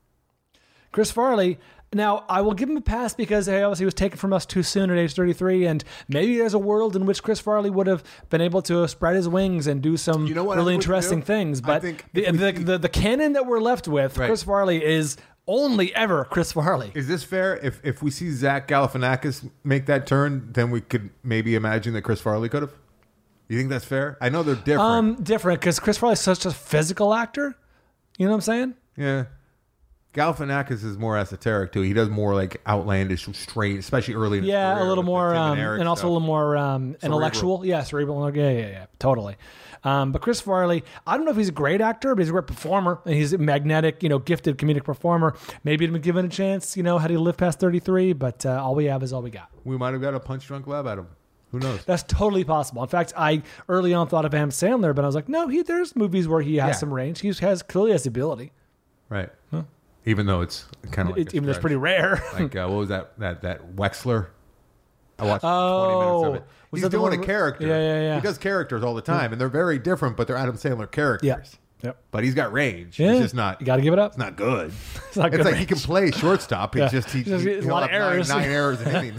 Chris Farley. Now, I will give him a pass because he obviously was taken from us too soon at age 33, and maybe there's a world in which Chris Farley would have been able to spread his wings and do some really interesting things. But the canon that we're left with, Right. Chris Farley is only ever Chris Farley. Is this fair? If we see Zach Galifianakis make that turn, then we could maybe imagine that Chris Farley could have? You think that's fair? I know they're different. Different because Chris Farley's such a physical actor. You know what I'm saying? Yeah. Galifianakis is more esoteric too. He does more like outlandish, strange, especially early in his career, a little with the more, Tim and Eric and also stuff. a little more intellectual. Yeah, cerebral. Yeah, totally. But Chris Farley, I don't know if he's a great actor, but he's a great performer. And he's a magnetic, gifted comedic performer. Maybe he'd been given a chance, had he lived past 33. But all we have is all we got. We might have got a punch drunk lab at him. Who knows? That's totally possible. In fact, I early on thought of Adam Sandler, but I was like, no, there's movies where he has some range. He clearly has the ability. Right. Huh? Even though it's kind of like even though it's pretty rare. Like what was that Wexler? I watched 20 minutes of it. He's doing a character. Yeah. He does characters all the time, and they're very different, but they're Adam Sandler characters. Yeah. Yep. But he's got range. Yeah. He's just not. You got to give it up. It's not good. It's not good like range. he can play shortstop. It's just There's a lot of errors. 9 errors in inning.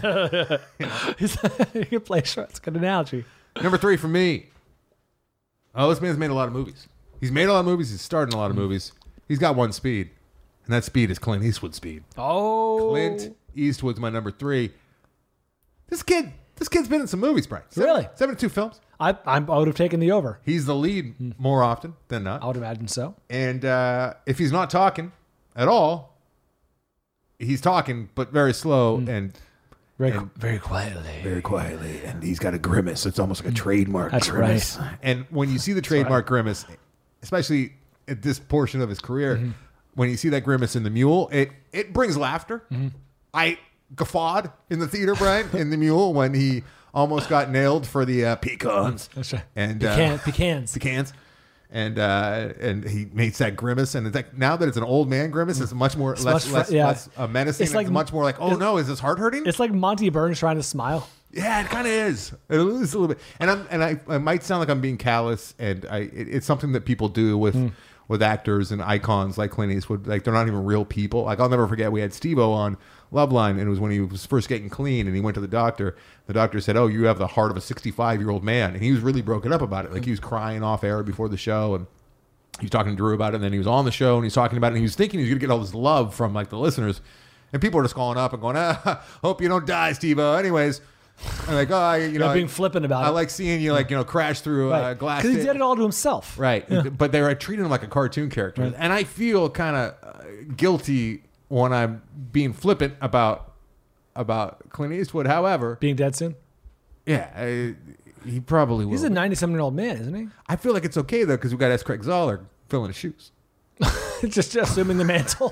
He can play short. It's a good analogy. Number 3 for me. Oh, this man's made a lot of movies. He's made a lot of movies. He's starred in a lot of movies. He's got one speed, and that speed is Clint Eastwood speed. Oh, Clint Eastwood's my number 3. This kid's been in some movies, Brian. Really? 72 films. I would have taken the over. He's the lead more often than not. I would imagine so. And if he's not talking at all, he's talking, but very slow and very quietly. Very quietly. And he's got a grimace. It's almost like a trademark That's grimace. right. And when you see the trademark grimace, especially at this portion of his career, when you see that grimace in The Mule, it brings laughter. I guffawed in the theater, Brian, in The Mule when he almost got nailed for the pecans. That's right. And Pecans. Pecans. and he makes that grimace, and it's like now that it's an old man grimace, it's much more less menacing. It's like much more like, oh no, is this heart hurting? It's like Monty Burns trying to smile. Yeah, it kind of is. It is a little bit, and I might sound like I'm being callous, and it's something that people do with actors and icons like Clint Eastwood. Like they're not even real people. Like I'll never forget we had Steve-O on Loveline, and it was when he was first getting clean, and he went to the doctor. The doctor said, "Oh, you have the heart of a 65-year-old man," and he was really broken up about it. Like he was crying off air before the show, and he was talking to Drew about it. And then he was on the show, and he's talking about it, and he was thinking he was going to get all this love from like the listeners, and people are just calling up and going, "Hope you don't die, Steve-O." Anyways. And like, being flippant about it. I like seeing you, like, crash through glass. Because he did it all to himself. Right. Yeah. But they were treating him like a cartoon character. Right. And I feel kind of guilty when I'm being flippant about Clint Eastwood. However, being dead soon? Yeah. He probably will. He's a 97-year-old man, isn't he? I feel like it's okay, though, because we've got S. Craig Zoller filling his shoes. just assuming the mantle.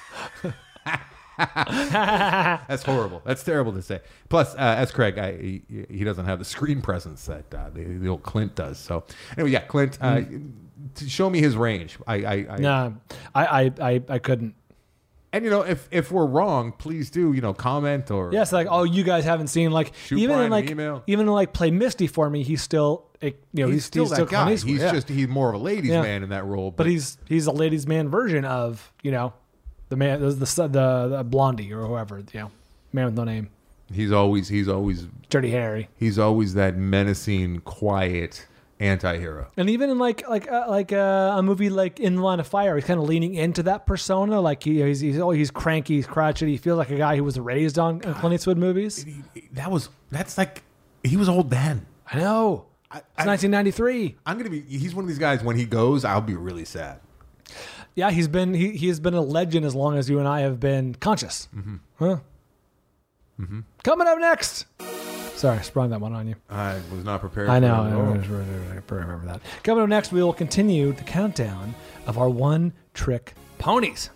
That's horrible. That's terrible to say. Plus, S. Craig, he doesn't have the screen presence that the old Clint does. So anyway, yeah, Clint, to show me his range. I couldn't. And if we're wrong, please do comment or yes, like you guys haven't seen like even in Play Misty for me, he's still he's still that guy. He's more of a ladies man in that role. But he's a ladies man version of the man, the Blondie or whoever, man with no name. He's always Dirty Harry. He's always that menacing, quiet anti-hero. And even in like a movie like In the Line of Fire, he's kind of leaning into that persona. Like he's cranky, he's crotchety. He feels like a guy who was raised on Clint Eastwood movies. That's like he was old then. I know. It's 1993. He's one of these guys. When he goes, I'll be really sad. Yeah, he has been a legend as long as you and I have been conscious. Mm-hmm. Huh? Mm-hmm. Coming up next. Sorry, I sprung that one on you. I was not prepared. I know. I remember that. Coming up next, we will continue the countdown of our one-trick ponies.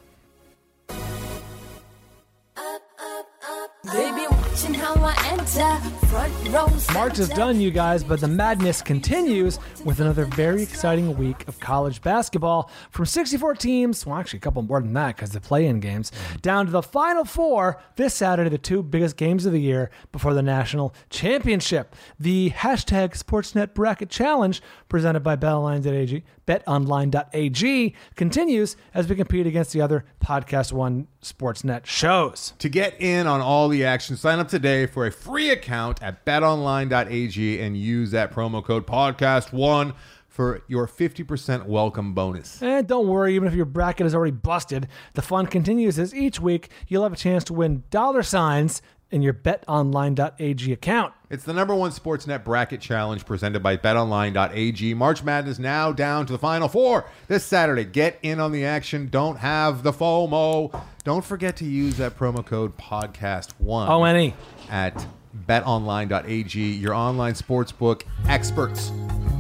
Baby, watching how I enter front row. March is done, you guys, but the madness continues with another very exciting week of college basketball. From 64 teams, well, actually a couple more than that because the play-in games, down to the Final Four this Saturday, the two biggest games of the year before the national championship. The hashtag Sportsnet Bracket Challenge, presented by BetOnline.ag, continues as we compete against the other Podcast One Sportsnet shows. To get in on all the action, sign up today for a free account at betonline.ag and use that promo code podcast1 for your 50% welcome bonus. And don't worry, even if your bracket is already busted, the fun continues as each week you'll have a chance to win $signs in your betonline.ag account. It's the #1 Sportsnet Bracket Challenge presented by betonline.ag. March Madness now down to the Final Four this Saturday. Get in on the action. Don't have the FOMO. Don't forget to use that promo code podcast1. ONE. At betonline.ag, your online sportsbook experts.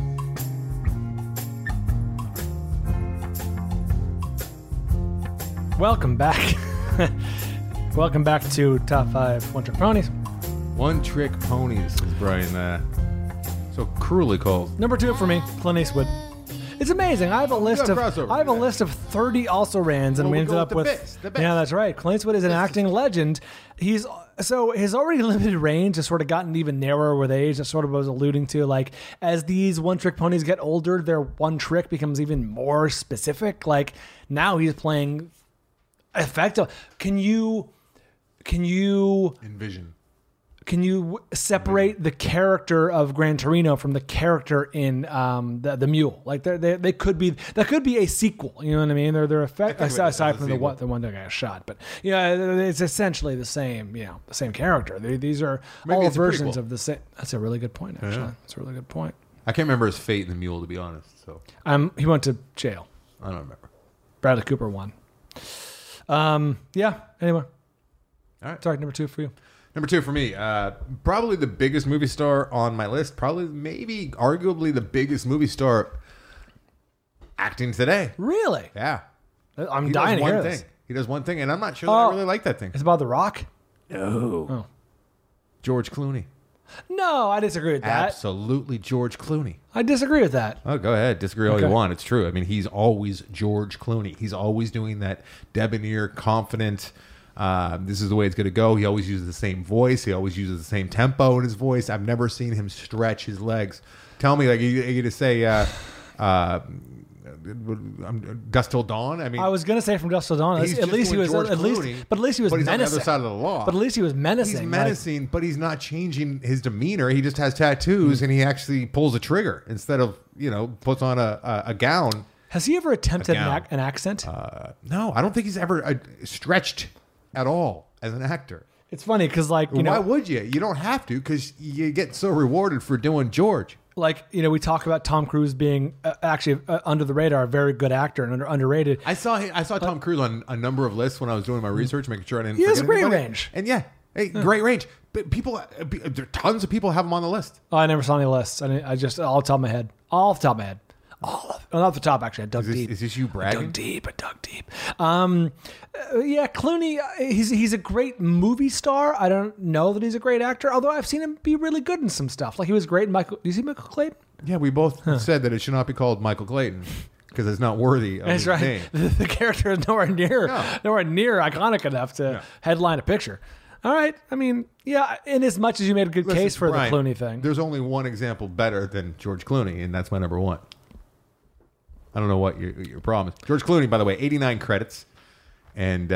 Welcome back. Welcome back to Top 5 One Trick Ponies. One Trick Ponies, as Brian so cruelly called. #2 for me, Clint Eastwood. It's amazing. I have a list of 30 also-rans, and we ended up with the best. Yeah, that's right. Clint Eastwood is an acting legend. His already limited range has sort of gotten even narrower with age. That's sort of what I was alluding to. Like as these one-trick ponies get older, their one trick becomes even more specific. Like now he's playing effective. Can you envision? Can you separate the character of Gran Torino from the character in the Mule? Like they could be a sequel. You know what I mean? They're aside from the one that got shot, but it's essentially the same. The same character. These are maybe all versions of the same. That's a really good point. Actually, that's a really good point. I can't remember his fate in the Mule, to be honest. So he went to jail. I don't remember. Bradley Cooper won. Anyway. All right. Sorry, #2 for you. #2 for me, probably the biggest movie star on my list. Maybe arguably the biggest movie star acting today. Really? Yeah. I'm dying to hear this. He does one thing, and I'm not sure that I really like that thing. It's about The Rock? No. Oh. George Clooney. No, I disagree with that. Absolutely George Clooney. I disagree with that. Oh, go ahead. Disagree all you want. It's true. I mean, he's always George Clooney. He's always doing that debonair, confident, this is the way it's going to go. He always uses the same voice. He always uses the same tempo in his voice. I've never seen him stretch his legs. Tell me, like, you going to say Dusk Till Dawn? I mean, I was going to say From Dusk Till Dawn. At least he was menacing. But he's on the other side of the law. But at least he was menacing. He's menacing, but he's not changing his demeanor. He just has tattoos, and he actually pulls a trigger instead of, puts on a gown. Has he ever attempted an accent? No, I don't think he's ever stretched at all as an actor. It's funny because, like, why would you? You don't have to, because you get so rewarded for doing George. Like, we talk about Tom Cruise being actually under the radar, a very good actor and underrated. I saw Tom Cruise on a number of lists when I was doing my research, making sure I didn't. He has forget a great anybody. range. And great range. But tons of people have him on the list. Oh, I never saw any lists. I just off the top of my head. Off the top of my head. Not the top, actually. I dug deep. Is this you bragging? I dug deep. Yeah, Clooney, he's a great movie star. I don't know that he's a great actor, although I've seen him be really good in some stuff. Like, he was great in Michael... Do you see Michael Clayton? Yeah, we both said that it should not be called Michael Clayton because it's not worthy of his name. The character is nowhere near iconic enough to headline a picture. All right. I mean, yeah, in as much as you made a good case for Brian, the Clooney thing. There's only one example better than George Clooney, and that's my number one. I don't know what your problem is. George Clooney, by the way, 89 credits. And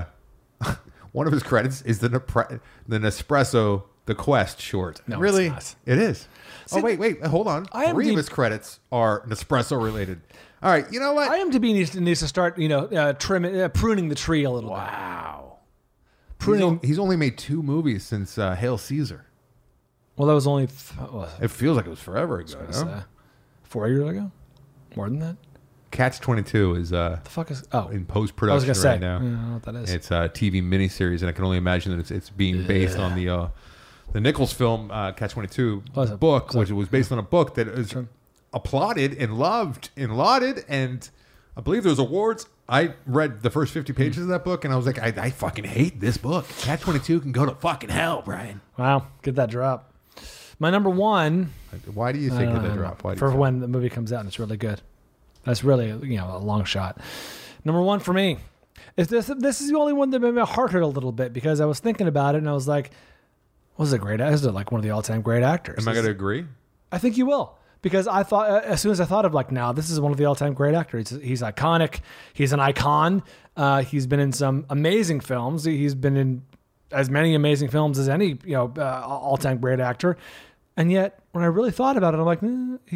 one of his credits is the Nespresso The Quest short. No, really? it's not. It is. See, wait, hold on. Three of his credits are Nespresso related. All right, you know what? IMDb needs to start, pruning the tree a little bit. Wow. Pruning. He's only made 2 movies since Hail Caesar. Well, that was only... it feels like it was forever ago. No? 4 years ago? More than that? Catch-22 is the fuck is in post-production right now. I don't know what that is. It's a TV miniseries, and I can only imagine that it's being based on the Nichols film Catch-22 book, which was based on a book that is applauded and loved and lauded, and I believe there's awards. I read the first 50 pages of that book, and I was like, I fucking hate this book. Catch-22 can go to fucking hell, Brian. Wow, get that drop. My number one... Why do you think of that drop? For when the movie comes out and it's really good. That's really, a long shot. Number one for me. This is the only one that made my heart hurt a little bit because I was thinking about it and I was like, was it great? Is it like one of the all-time great actors? Am I going to agree? I think you will. Because I thought, as soon as I thought of this is one of the all-time great actors. He's iconic. He's an icon. He's been in some amazing films. He's been in as many amazing films as any, all-time great actor. And yet, when I really thought about it, I'm like,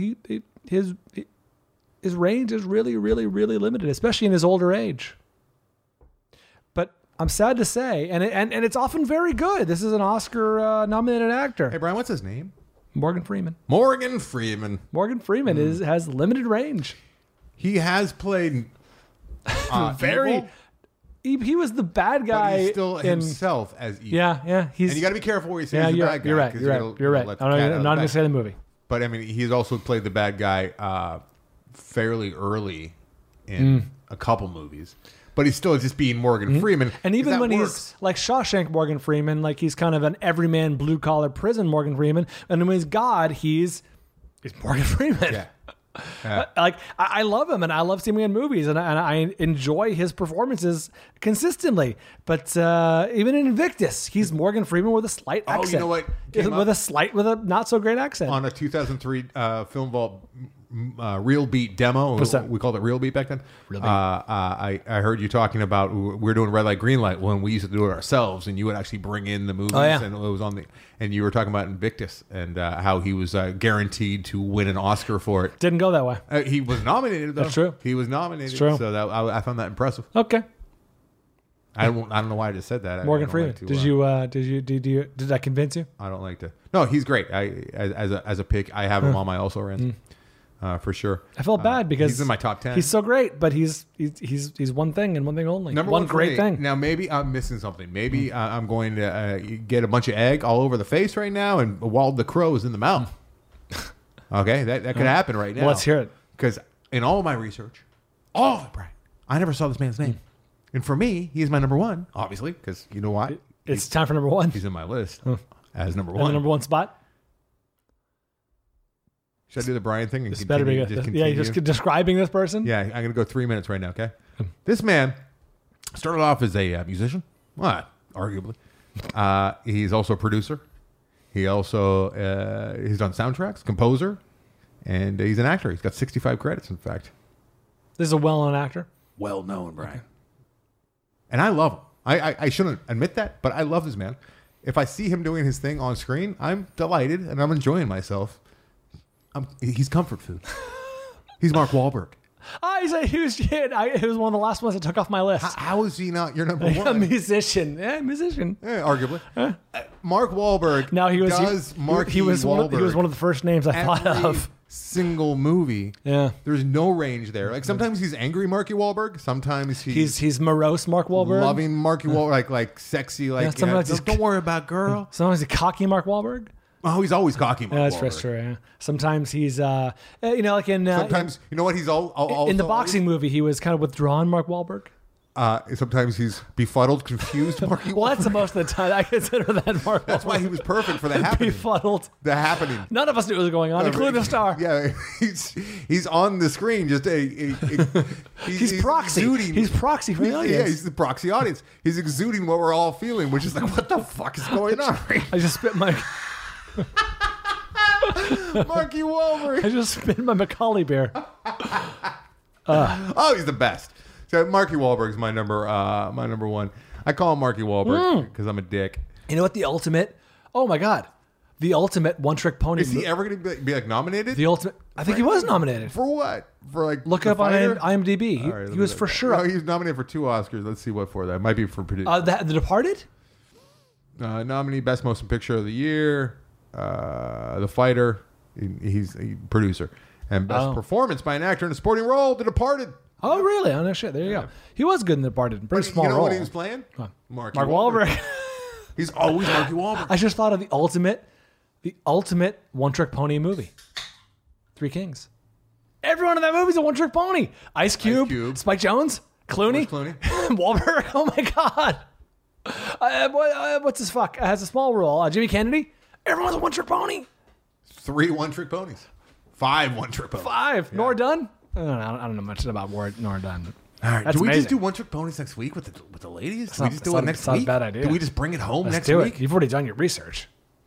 his range is really, really, really limited, especially in his older age. But I'm sad to say, and it's often very good. This is an Oscar-nominated actor. Hey, Brian, what's his name? Morgan Freeman. Morgan Freeman has limited range. He has played very. evil, he was the bad guy. but he's still himself as evil. Yeah. And you got to be careful where you say he's the bad guy. You're right. You're right. I'm not going to say the movie. But I mean, he's also played the bad guy fairly early in a couple movies. But he's still just being Morgan Freeman. And even when he's like Shawshank Morgan Freeman, like he's kind of an everyman blue collar prison Morgan Freeman. And when he's God, he's Morgan Freeman. Yeah. Like I love him and I love seeing him in movies and I enjoy his performances consistently. But even in Invictus, he's Morgan Freeman with a slight accent. Oh, you know what? With a not so great accent. On a 2003 Film Vault Real Beat demo. What's that? We called it Real Beat back then. Real Beat. I heard you talking about we're doing Red Light, Green Light when we used to do it ourselves, and you would actually bring in the movies, and it was on and you were talking about Invictus and how he was guaranteed to win an Oscar for it. Didn't go that way. He was nominated, though. That's true. He was nominated. That's true. So I found that impressive. Okay. I don't know why I just said that. Morgan Freeman. Did I convince you? I don't like to. No, he's great. As a pick, I have him on my also rans. For sure. I felt bad because he's in my top 10. He's so great, but he's one thing and one thing only. Number one great thing. Now maybe I'm missing something. Maybe I'm going to get a bunch of egg all over the face right now, and Wald the Crow is in the mouth. Okay, that could happen right now. Well, let's hear it. Because in all of my research, Brian, I never saw this man's name, and for me, he is my number one, obviously, because you know what? It's time for number one. He's in my list as number one. The number one spot. Should I do the Brian thing? And This better be good. Yeah, you're just describing this person? Yeah, I'm going to go 3 minutes right now, okay? This man started off as a musician. Well, arguably. He's also a producer. He also he's done soundtracks, composer, and he's an actor. He's got 65 credits, in fact. This is a well-known actor? Well-known, Brian. And I love him. I shouldn't admit that, but I love this man. If I see him doing his thing on screen, I'm delighted and I'm enjoying myself. He's comfort food. He's Mark Wahlberg. He was one of the last ones I took off my list. How is he not your number one? A musician. Yeah, musician. Yeah, arguably. Mark Wahlberg. Now he was one of the first names I thought of. Single movie. Yeah. There's no range there. Like sometimes he's angry Marky Wahlberg. Sometimes he's morose Mark Wahlberg. Loving Marky Wahlberg, like sexy, like don't worry about girl. Sometimes he's cocky Mark Wahlberg. Oh, he's always cocky Mark Wahlberg. That's true. Yeah. Sometimes he's like in sometimes you know what he's all in the boxing movie he was kind of withdrawn Mark Wahlberg. Sometimes he's befuddled, confused Marky Wahlberg. Well, that's the most of the time I consider that Mark Wahlberg. That's why he was perfect for the happening. Befuddled. The happening. None of us knew what was going on, including the star. Yeah, he's on the screen. Just he's proxy. Exuding. He's proxy for the audience. Yeah, he's the proxy audience. He's exuding what we're all feeling, which is like, what the fuck is going on? I just spit my Marky Wahlberg. I just spit my Macaulay beer. Oh, he's the best. So Marky Wahlberg is my number one. I call him Marky Wahlberg because I'm a dick. You know what? The ultimate. Oh my god, the ultimate one-trick pony. Is he ever going to be like nominated? The ultimate. I think he was nominated for what? For like look up fighter? on IMDb. Right, he was for sure. No, he was nominated for 2 Oscars. Let's see what for that. It might be for producer. The Departed. Nominee Best Motion Picture of the Year. The Fighter. He's a producer and best performance by an actor in a sporting role. The Departed. Oh, really? Oh, no shit. There you go. He was good in The Departed. Pretty small role. You know what he was playing? Mark Wahlberg. He's always Marky Wahlberg. I just thought of the ultimate one-trick pony movie. Three Kings. Everyone in that movie is a one-trick pony. Ice Cube. Spike Jonze, Clooney. Wahlberg. Oh, my God. What's his fuck? Has a small role. Jimmy Kennedy. Everyone's a one-trick pony. 3 one-trick ponies. 5 one-trick ponies. 5. Yeah. Nora Dunn. I don't know much about Nora Dunn. All right. Do we just do one-trick ponies next week with the ladies? Do we just do it next week? That's not a bad idea. Do we just bring it home next week? You've already done your research.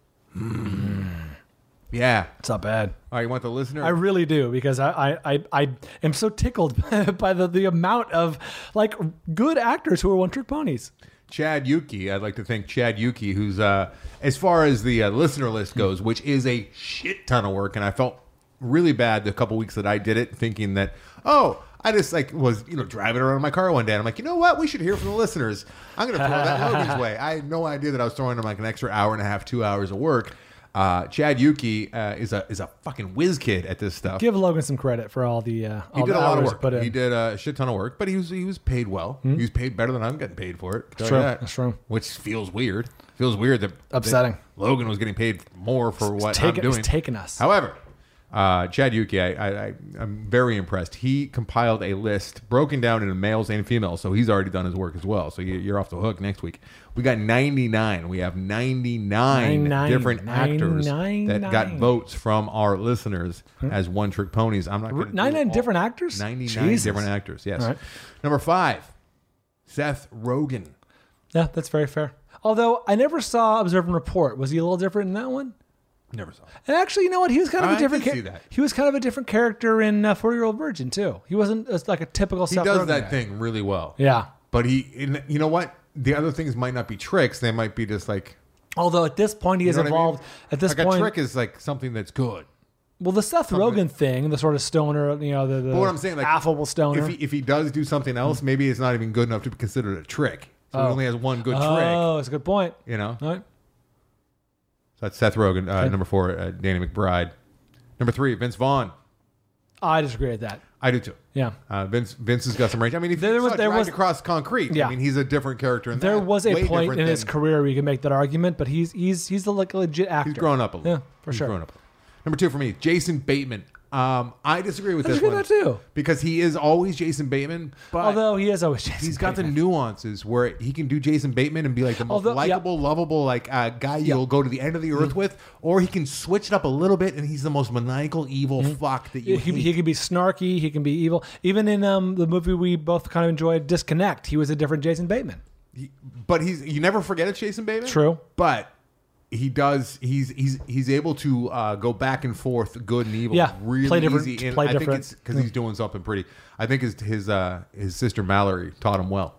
Yeah. It's not bad. All right, you want the listener? I really do, because I am so tickled by the amount of like good actors who are one-trick ponies. Chad Yuki. I'd like to thank Chad Yuki, who's, as far as the listener list goes, which is a shit ton of work, and I felt really bad the couple weeks that I did it, thinking that, I just was driving around in my car one day, and I'm like, you know what? We should hear from the listeners. I'm going to throw that Logan's way. I had no idea that I was throwing them like an extra hour and a half, 2 hours of work. Chad Yuki is a fucking whiz kid at this stuff. Give Logan some credit for all the he did a lot of work. He did a shit ton of work, but he was paid well. He was paid better than I'm getting paid for it. That's true. Which feels weird. Feels weird that upsetting. Logan was getting paid more for what I'm doing. It's taken us. However, Chad Yuki, I'm very impressed. He compiled a list broken down into males and females, so he's already done his work as well. So you're off the hook next week. We got 99. We have 99 different actors that got votes from our listeners as one-trick ponies. I'm not going to 99 different actors? 99 different actors, yes. Right. Number 5, Seth Rogen. Yeah, that's very fair. Although I never saw Observe and Report. Was he a little different in that one? Never saw it. And actually, you know what? He was kind of a different character. He was kind of a different character in 40-Year-Old Virgin too. He wasn't like a typical. He does that thing really well. Yeah, but you know what? The other things might not be tricks. They might be just like. Although at this point he has evolved. I mean? At this point, a trick is like something that's good. Well, the Seth Rogen thing, the sort of stoner, the but what I'm saying, like, affable stoner. If he does do something else, maybe it's not even good enough to be considered a trick. So he only has one good trick. Oh, that's a good point. You know. All right. So that's Seth Rogen. Number 4, Danny McBride. Number 3, Vince Vaughn. I disagree with that. I do too. Yeah. Vince has got some range. I mean, if there was across concrete. Yeah. I mean, he's a different character in that. There was a point in his career where you can make that argument, but he's like a legit actor. He's grown up a little. Yeah, for sure. Grown up. Number 2 for me, Jason Bateman. I disagree with this disagree one with that too. because he is always Jason Bateman, but Although he is always Jason he's got Bateman. the nuances where he can do Jason Bateman and be like the most likable, lovable guy you'll go to the end of the earth with, or he can switch it up a little bit and he's the most maniacal, evil fuck that you hate. He can be snarky. He can be evil. Even in the movie we both kind of enjoyed, Disconnect, he was a different Jason Bateman. But you never forget it's Jason Bateman. True. But he does. He's able to go back and forth, good and evil. Yeah, really play different- easy. And play I think different. it's because he's doing something pretty. I think his sister Mallory taught him well.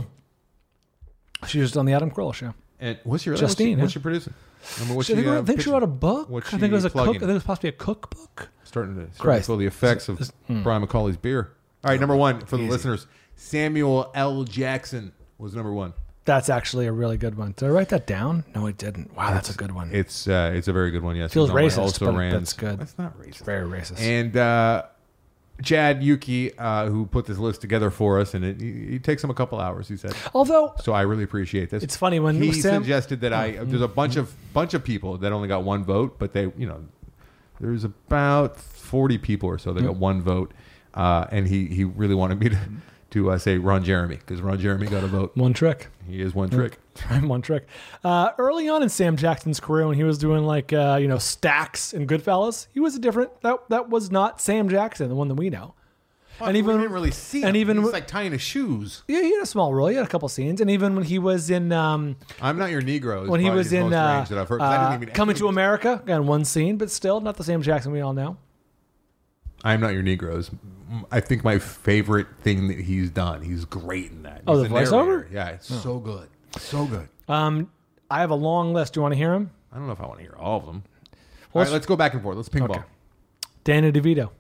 She was on the Adam Carolla show. And what's your Justine, What's she producing? I mean, what's I think she wrote a book. What's I think it was a cook. I plugging? think it was possibly a cookbook. Starting to Christ. feel the effects of Brian McCauley's beer. All right, number one for the listeners. Samuel L. Jackson was number one. That's actually a really good one. Did I write that down? No, I didn't. Wow, that's a good one. It's a very good one. Yes, Feels It's on my racist, also but rans. that's good. That's not racist. Very racist. And Chad Yuki, who put this list together for us, and it takes him a couple hours. He said. Although So I really appreciate this. it's funny when he Sam, suggested that there's a bunch of people that only got one vote, but there's about 40 people or so that got one vote, and he really wanted me to say Ron Jeremy because Ron Jeremy got a vote. one trick. He is one trick. One trick. Early on in Sam Jackson's career, when he was doing Stacks and Goodfellas, he was a different. That was not Sam Jackson, the one that we know. And even we didn't really see him. and even he's like tying his shoes. Yeah, he had a small role. He had a couple scenes, and even when he was in I'm Not Your Negro. Is when he probably was the in most range that I've heard, 'cause I didn't even Coming to America, again one scene, but still not the Sam Jackson we all know. I'm Not Your Negroes. I think my favorite thing that he's done. He's great in that. Oh, He's the narrator. voiceover? Yeah, it's so good. So good. I have a long list. Do you want to hear them? I don't know if I want to hear all of them. All right, let's go back and forth. Let's ping pong. Danny DeVito.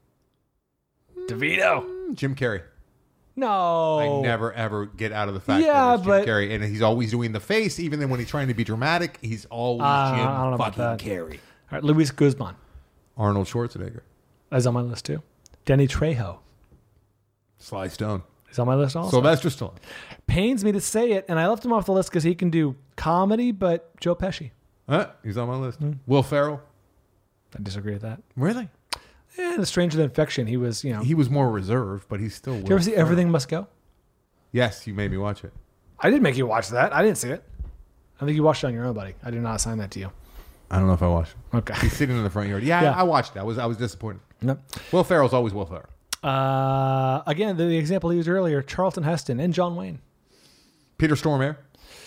DeVito. Jim Carrey. No. I never ever get out of the fact Yeah, that it's Jim but- Carrey, and he's always doing the face, even then when he's trying to be dramatic, he's always I don't know Jim about fucking that. Carrey. All right, Luis Guzman Arnold Schwarzenegger. is on my list too. Danny Trejo Sly Stone. is on my list also. Sylvester Stallone. Pains me to say it, and I left him off the list because he can do comedy, but Joe Pesci. He's on my list. Will Ferrell. I disagree with that. Really? And The Stranger Than Fiction, he was, He was more reserved, but he's still. Did you ever see Everything Must Go? Yes, you made me watch it. I didn't make you watch that. I didn't see it. I think you watched it on your own, buddy. I did not assign that to you. I don't know if I watched it. Okay. He's sitting in the front yard. Yeah, Yeah. I watched it. I was disappointed. Nope. Will Ferrell's always Will Ferrell. Again, the example he used earlier, Charlton Heston and John Wayne. Peter Stormare.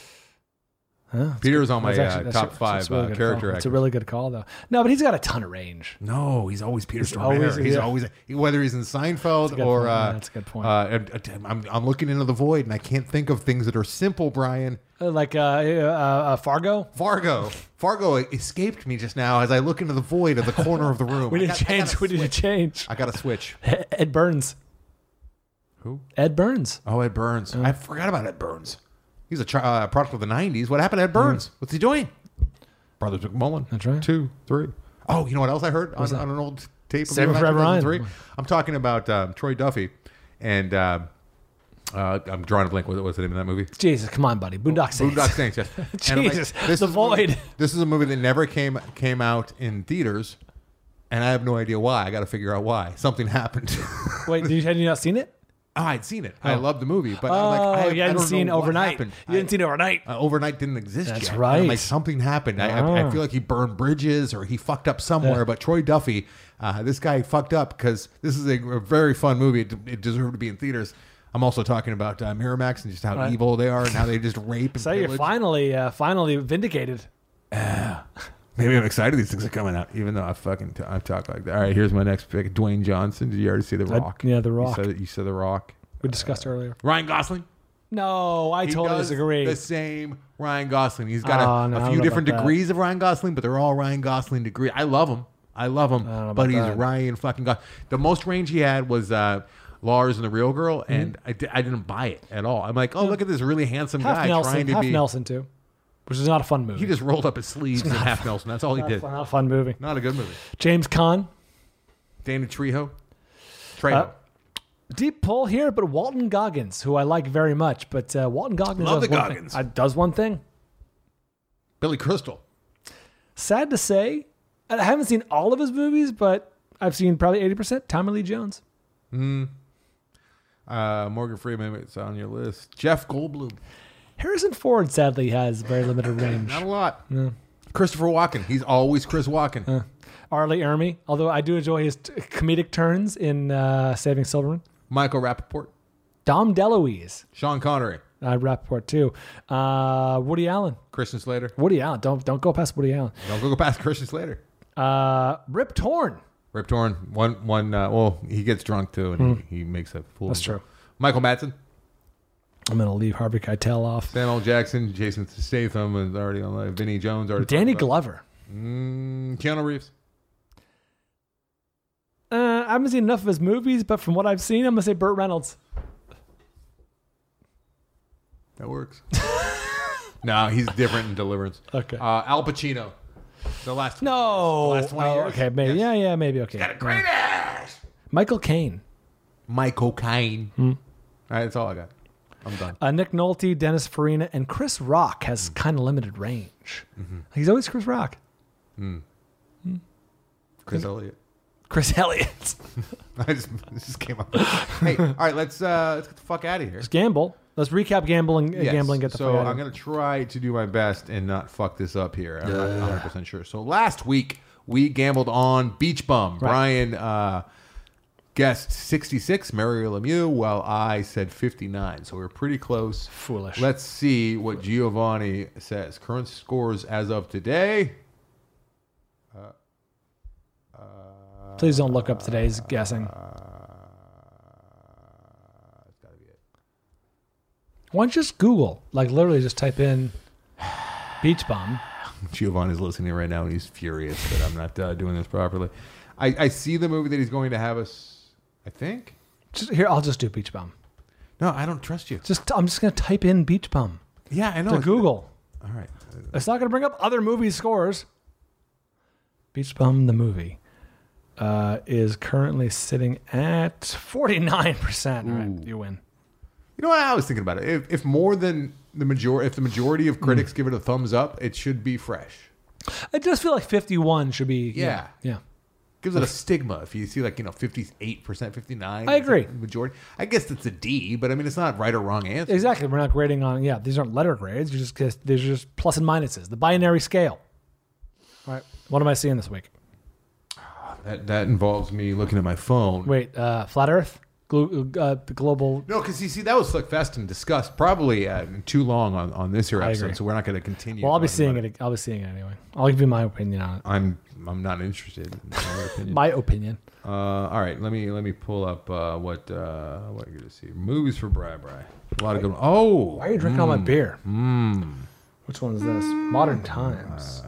Huh? Peter's on my That's top five a really good character call. It's a actors. really good call, though. No, but he's got a ton of range. No, he's always Peter Stormare. always- He's yeah. always whether he's in Seinfeld good or point. Yeah, that's a good point. I'm looking into the void and I can't think of things that are simple, Brian. Like Fargo. Fargo escaped me just now as I look into the void of the corner of the room. We didn't change. We didn't change. I got to switch. Ed Burns. Who? Ed Burns. Oh, Ed Burns. I forgot about Ed Burns. He's a product of the 90s. What happened to Ed Burns? What's he doing? Brothers McMullen. That's right. 2, 3. Oh, you know what else I heard on an old tape? Save It for Forever Ryan. 2003? I'm talking about Troy Duffy, and I'm drawing a blank. What's the name of that movie? Jesus, come on, buddy. Boondock Saints. Boondock Saints, yes. And I'm like, Jesus, this The is a movie- Void. This is a movie that never came out in theaters, and I have no idea why. I got to figure out why. Something happened. Wait, had you not seen it? Oh, I'd seen it. I loved the movie, but I'm like, I you hadn't don't seen know what Overnight. happened. You hadn't seen Overnight. Overnight didn't exist That's yet. right. And I'm like, something happened. I feel like he burned bridges or he fucked up somewhere. Yeah. But Troy Duffy, this guy fucked up because this is a very fun movie. It deserved to be in theaters. I'm also talking about Miramax and just how Right. evil they are and how they just rape and So you're pillage. finally vindicated. Maybe I'm excited these things are coming out, even though I talk like that. All right, here's my next pick. Dwayne Johnson. Did you already see The Rock? yeah, The Rock. You said The Rock. We discussed earlier. Ryan Gosling. No, I He totally does disagree. The same Ryan Gosling. He's got Oh, no, I a don't few know different about that. degrees of Ryan Gosling, but they're all Ryan Gosling degree. I love him, know but about he's that. Ryan fucking Gosling. The most range he had was Lars and the Real Girl, and I didn't buy it at all. I'm like, oh, look at this really handsome half guy Nelson, trying to half be. Nelson too, which is not a fun movie. He just rolled up his sleeves and half Nelson. That's all he did. not a fun movie. Not a good movie. James Caan. Danny Trejo. Trejo. Deep pull here, but Walton Goggins, who I like very much, but Walton Goggins Love does the one Goggins. thing. Does one thing. Billy Crystal. Sad to say, I haven't seen all of his movies, but I've seen probably 80%. Tommy Lee Jones. Morgan Freeman, it's on your list. Jeff Goldblum. Harrison Ford sadly has very limited range. Not a lot. Christopher Walken. He's always Chris Walken. Arlie Ermy, although I do enjoy his comedic turns in Saving Silverman. Michael Rappaport. Dom DeLuise. Sean Connery. Rappaport too. Woody Allen. Christian Slater. Woody Allen. Don't go past Woody Allen. Don't go past Christian Slater. Rip Torn. Rip Torn. Well, he gets drunk too, and he makes a fool. That's true. Michael Madsen. I'm going to leave Harvey Keitel off. Samuel Jackson. Jason Statham is already on there. Vinny Jones already. Danny Glover. Keanu Reeves. I haven't seen enough of his movies, but from what I've seen, I'm going to say Burt Reynolds. That works. No, he's different in Deliverance. Okay. Al Pacino. The last 20 years. Okay, maybe. Yes. Yeah, maybe. Okay. Got a great ass. Michael Caine. Michael Caine. All right, that's all I got. I'm done. Nick Nolte, Dennis Farina, and Chris Rock has kind of limited range. He's always Chris Rock. Chris Elliott. Chris Elliott. This just came up. Hey, all right, let's get the fuck out of here. Let's gamble. Let's recap gambling. Yes. Gambling. Get the fuck So out of I'm here. going to try to do my best and not fuck this up here. I'm not 100% sure. So last week we gambled on Beach Bum. Right. Brian guessed 66, Mario Lemieux, while I said 59. So we're pretty close. Foolish. Let's see what Giovanni says. Current scores as of today. Please don't look up today's guessing. It's got to be it. Why don't you just Google? Like literally just type in Beach Bum. Giovanni's listening right now and he's furious that I'm not doing this properly. I see the movie that he's going to have us, I think. I'll just do Beach Bum. No, I don't trust you. I'm just going to type in Beach Bum Yeah, I know. to Google. All right. It's not going to bring up other movie scores. Beach Bum, the movie, is currently sitting at 49%. All right, you win. You know what? I was thinking about it. If more than the majority, if the majority of critics give it a thumbs up, it should be fresh. I just feel like 51 should be. Yeah. Yeah. Gives it a stigma. If you see 58%, 59%. I agree. Majority. I guess that's a D, but I mean it's not right or wrong answer. Exactly. We're not grading on. Yeah, these aren't letter grades. These are just plus and minuses. The binary scale. All right. What am I seeing this week? That involves me looking at my phone. Wait, Flat Earth? The global. No, because you see, that was Flickfest and discussed probably too long on this here I episode, agree. so we're not going to continue. Well, I'll be talking seeing about it. I'll be seeing it anyway. I'll give you my opinion on it. I'm not interested in your opinion. My opinion. All right, let me pull up what you're going to see. Movies for Bri. A lot of good ones. Oh, Why are you drinking all my beer? Which one is this? Modern Times.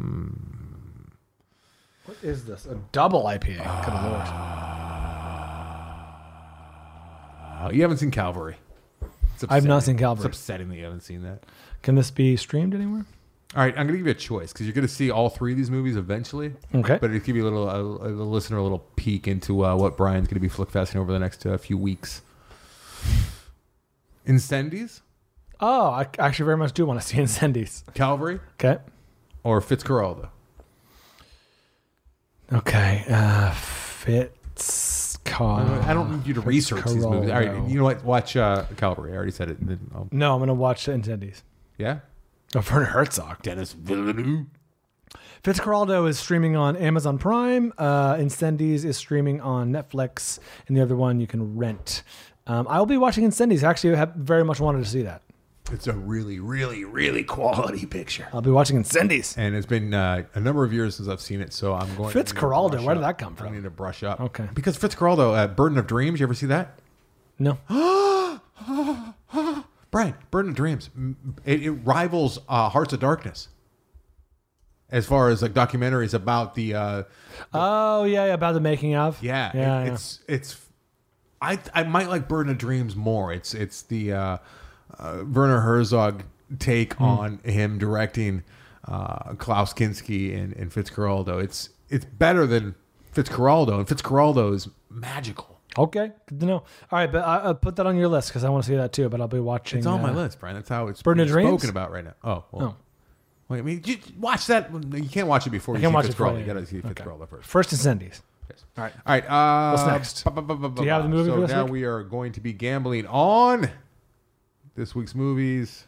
What is this? A double IPA. Good Lord. You haven't seen Calvary. I've not seen Calvary. It's upsetting that you haven't seen that. Can this be streamed anywhere? All right, I'm going to give you a choice because you're going to see all three of these movies eventually. Okay. But it'll give you a listener a little peek into what Brian's going to be flickfesting over the next few weeks. Incendies, Oh, I actually very much do want to see Incendies. Calvary, Okay. or Fitzcarraldo. Okay. I don't need you to research these movies. All right, you know what? Watch Calvary. I already said it. No, I'm going to watch Incendies. Yeah? Oh, Werner Herzog. Dennis Villeneuve. Fitzcarraldo is streaming on Amazon Prime. Incendies is streaming on Netflix. And the other one you can rent. I'll be watching Incendies. Actually, I have very much wanted to see that. It's a really, really, really quality picture. I'll be watching Incendies. And it's been a number of years since I've seen it, so I'm going. Fitzcarraldo, where did that come I from? need to brush up. Okay. Because Fitzcarraldo, Burden of Dreams. You ever see that? No. Brian, Burden of Dreams. It rivals Hearts of Darkness. As far as like documentaries about the. Oh yeah, about the making of. Yeah. It's. I might like Burden of Dreams more. It's the Werner Herzog take on him directing Klaus Kinski and Fitzcarraldo. It's better than Fitzcarraldo, and Fitzcarraldo is magical. Okay, good to know. All right, but I'll put that on your list because I want to see that too. But I'll be watching. It's on my list, Brian. That's how it's Burden of Dreams? spoken about right now. Oh, well. Wait, I mean, you watch that. You can't watch it before you can't see watch it Fitzcarraldo. before, You got to yeah. see Okay. Fitzcarraldo first. First Incendies. All right. All right. What's next? Do you have the movie So for this now week? we are going to be gambling on this week's movies.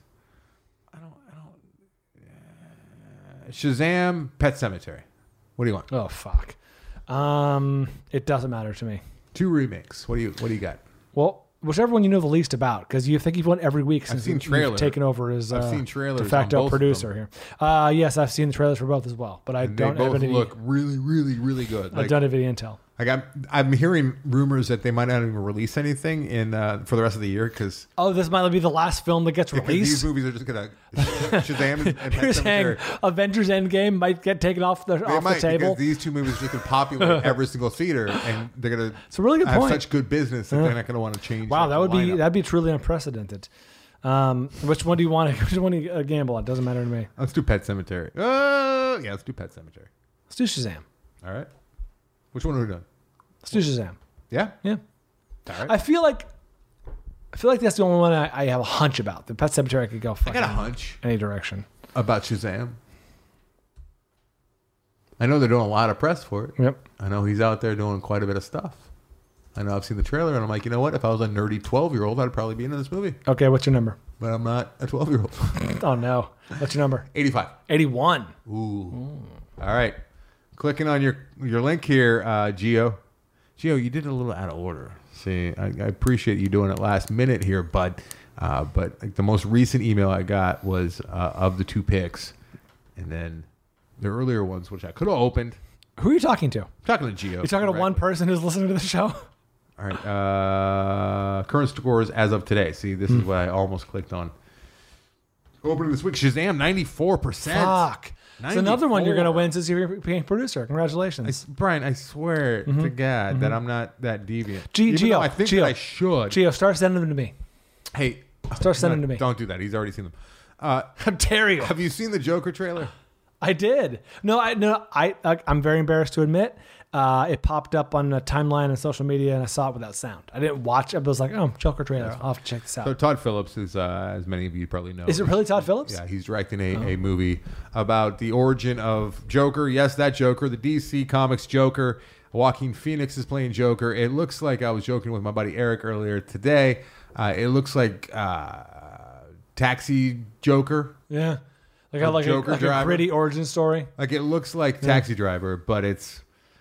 Shazam, Pet Sematary. What do you want? Oh fuck. It doesn't matter to me. 2 remakes. What do you got? Well, whichever one you know the least about, because you think you've won every week since seen you've trailers. taken over as I've seen trailers de on facto both of producer them. here. Yes, I've seen the trailers for both as well, but I They don't have both any. look really, really, really good. I don't have any intel. Like I'm hearing rumors that they might not even release anything in for the rest of the year because Oh, this might be the last film that gets these released. movies are just gonna Shazam and Pet You're saying Sematary. Avengers Endgame might get taken off the They might table. because these 2 movies just could populate every single theater, and they're gonna. It's a really good have point. such good business that they're not gonna want to change. Wow, like, that'd be truly unprecedented. Which one do you want? Which one do you gamble on? Doesn't matter to me. Let's do Pet Sematary. Yeah, let's do Pet Sematary. Let's do Shazam. All right. Which one are we doing? Let's do Shazam. Yeah. Yeah. All right. I feel like that's the only one I have a hunch about. The Pet Sematary could go I fucking got a hunch any direction. about Shazam. I know they're doing a lot of press for it. Yep. I know he's out there doing quite a bit of stuff. I know I've seen the trailer, and I'm like, you know what? If I was a nerdy 12-year-old, I'd probably be into this movie. Okay, what's your number? But I'm not a 12-year-old. Oh no. What's your number? 85. 81. Ooh. All right. Clicking on your link here, Gio. Gio, you did it a little out of order. See, I appreciate you doing it last minute here, bud. But like, the most recent email I got was of the 2 picks, and then the earlier ones, which I could have opened. Who are you talking to? I'm talking to Gio. You're talking to one person who's listening to the show? All right. Current scores as of today. See, this is what I almost clicked on. Opening this week, Shazam, 94%. Fuck. It's another one you're going to 94. win since you're being producer. Congratulations. Brian, I swear to God that I'm not that deviant. Gio, Even though I think that I should. Gio, start sending them to me. Hey, Start sending them to me. Don't do that. He's already seen them. How dare you? Have you seen the Joker trailer? I did. I'm very embarrassed to admit. It popped up on the timeline and social media, and I saw it without sound. I didn't watch it, but I was like, oh, Joker trailer. I'll have to check this out. So Todd Phillips is, as many of you probably know. Is it really Todd Phillips? Yeah, he's directing a movie about the origin of Joker. Yes, that Joker, the DC Comics Joker. Joaquin Phoenix is playing Joker. It looks like, I was joking with my buddy Eric earlier today, it looks like Taxi Joker. Yeah. Like Joker a driver. gritty origin story. Like it looks like Taxi Driver, but it's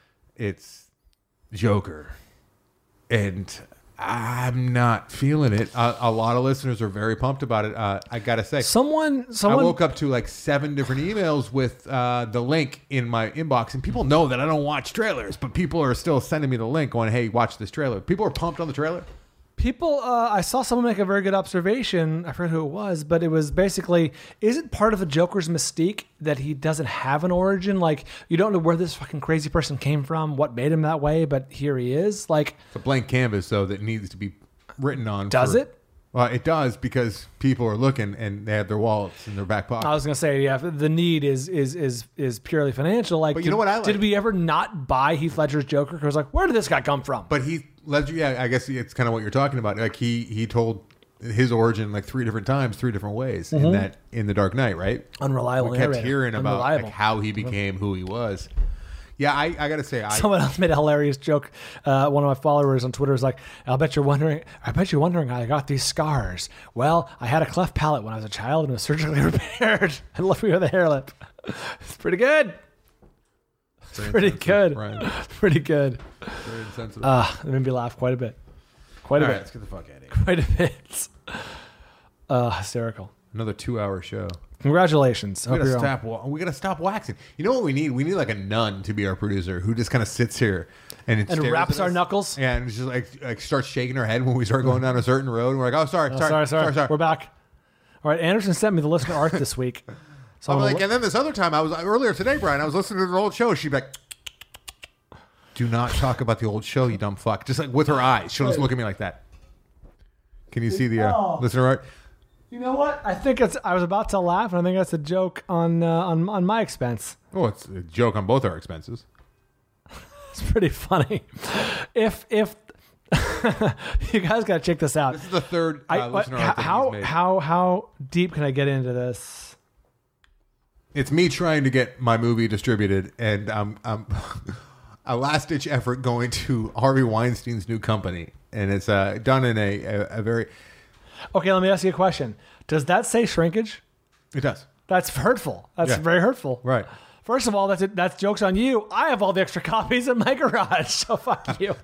Joker, and I'm not feeling it. A lot of listeners are very pumped about it. I gotta say, Someone. I woke up to like 7 different emails with the link in my inbox, and people know that I don't watch trailers, but people are still sending me the link, going, "Hey, watch this trailer." People are pumped on the trailer. People, I saw someone make a very good observation. I forget who it was, but it was basically, is it part of the Joker's mystique that he doesn't have an origin? Like, you don't know where this fucking crazy person came from, what made him that way, but here he is. Like, It's a blank canvas, though, that needs to be written on. Does it? Well, it does, because people are looking and they have their wallets in their back pocket. I was gonna say, yeah, the need is purely financial. Like, But you know what I like? Did we ever not buy Heath Ledger's Joker? Because like, where did this guy come from? But Heath Ledger, yeah, I guess it's kind of what you're talking about. Like he told his origin like 3 different times, 3 different ways in the Dark Knight, right? Unreliable. We kept narrator. hearing about Unreliable. like how he became who he was. Yeah, I gotta say, Someone else made a hilarious joke. One of my followers on Twitter is like, I bet you're wondering how I got these scars. Well, I had a cleft palate when I was a child and was surgically repaired and left me with a hair lip. It's pretty good. Pretty good. Brian. Pretty good. Very insensitive. It made me laugh quite a bit. All right, let's get the fuck out of here. Quite a bit. Hysterical. Another 2-hour show. Congratulations. We gotta stop waxing. You know what we need? We need like a nun to be our producer who just kind of sits here and stares wraps at our us. knuckles. Yeah, and just like starts shaking her head when we start going down a certain road. And we're like, oh, sorry. We're back. All right, Anderson sent me the listener art this week. So I'm I'm like, and then this other time, earlier today, Brian, I was listening to the old show. She'd be like, do not talk about the old show, you dumb fuck. Just like with her eyes. She'll just look at me like that. Can you see the listener art? You know what? I think I was about to laugh, and I think that's a joke on my expense. Oh, it's a joke on both our expenses. It's pretty funny. If you guys got to check this out. This is the third listener art that he's made. How deep can I get into this? It's me trying to get my movie distributed, and a last-ditch effort going to Harvey Weinstein's new company, and it's done in a very... Okay, let me ask you a question. Does that say shrinkage? It does. That's hurtful. That's very hurtful. Right. First of all, that's jokes on you. I have all the extra copies in my garage, so fuck you.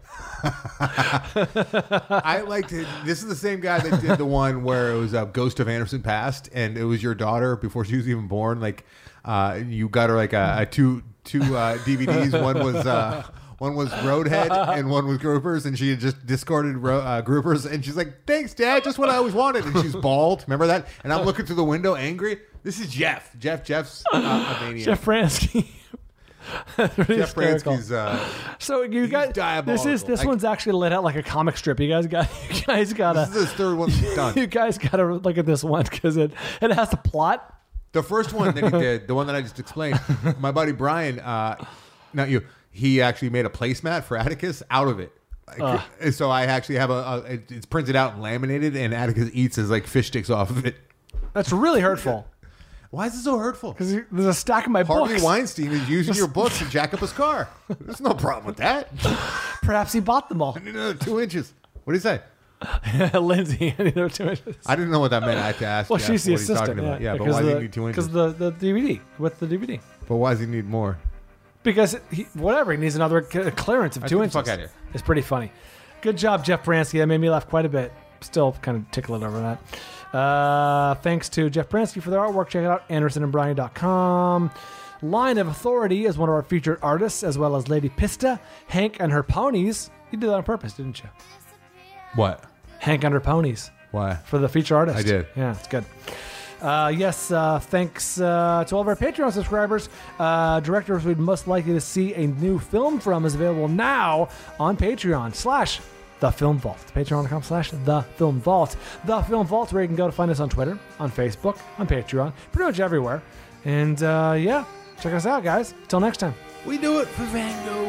I liked it. This is the same guy that did the one where it was Ghost of Anderson Past, and it was your daughter before she was even born. Like, you got her like a two DVDs. One was Roadhead and one was Groupers, and she had just discarded Groupers, and she's like, "Thanks, Dad, just what I always wanted." And she's bald. Remember that? And I'm looking through the window, angry. This is Jeff. Jeff's a maniac. Jeff Bransky. Jeff Bransky's. So you guys, this one's actually laid out like a comic strip. You guys got to. This is his third one done. You guys got to look at this one because it has a plot. The first one that he did, the one that I just explained, my buddy Brian, not you. He actually made a placemat for Atticus out of it. So I actually have it's printed out and laminated, and Atticus eats his like fish sticks off of it. That's really hurtful. Why is it so hurtful? Because there's a stack of my books. Harvey Weinstein is using your books to jack up his car. There's no problem with that. Perhaps he bought them all. I need another 2 inches. What do you say? Lindsay, I need another 2 inches. I didn't know what that meant. I had to ask. Well, she's the what he's assistant. talking about. Yeah, but why does he need 2 inches? Because the DVD, with the DVD. But why does he need more? Because he needs another clearance of 2 inches. Fuck out of here. It's pretty funny. Good job, Jeff Bransky. That made me laugh quite a bit. Still kind of tickling over that. Thanks to Jeff Bransky for their artwork. Check it out, AndersonandBryan.com. Line of Authority is one of our featured artists, as well as Lady Pista, Hank and Her Ponies. You did that on purpose, didn't you? What? Hank and Her Ponies. Why? For the feature artist. I did. Yeah, it's good. Thanks to all of our Patreon subscribers. Directors we'd most likely to see a new film from is available now on Patreon / The Film Vault. Patreon.com / The Film Vault. The Film Vault, where you can go to find us on Twitter, on Facebook, on Patreon, pretty much everywhere. And check us out, guys. Until next time. We do it for Van Gogh.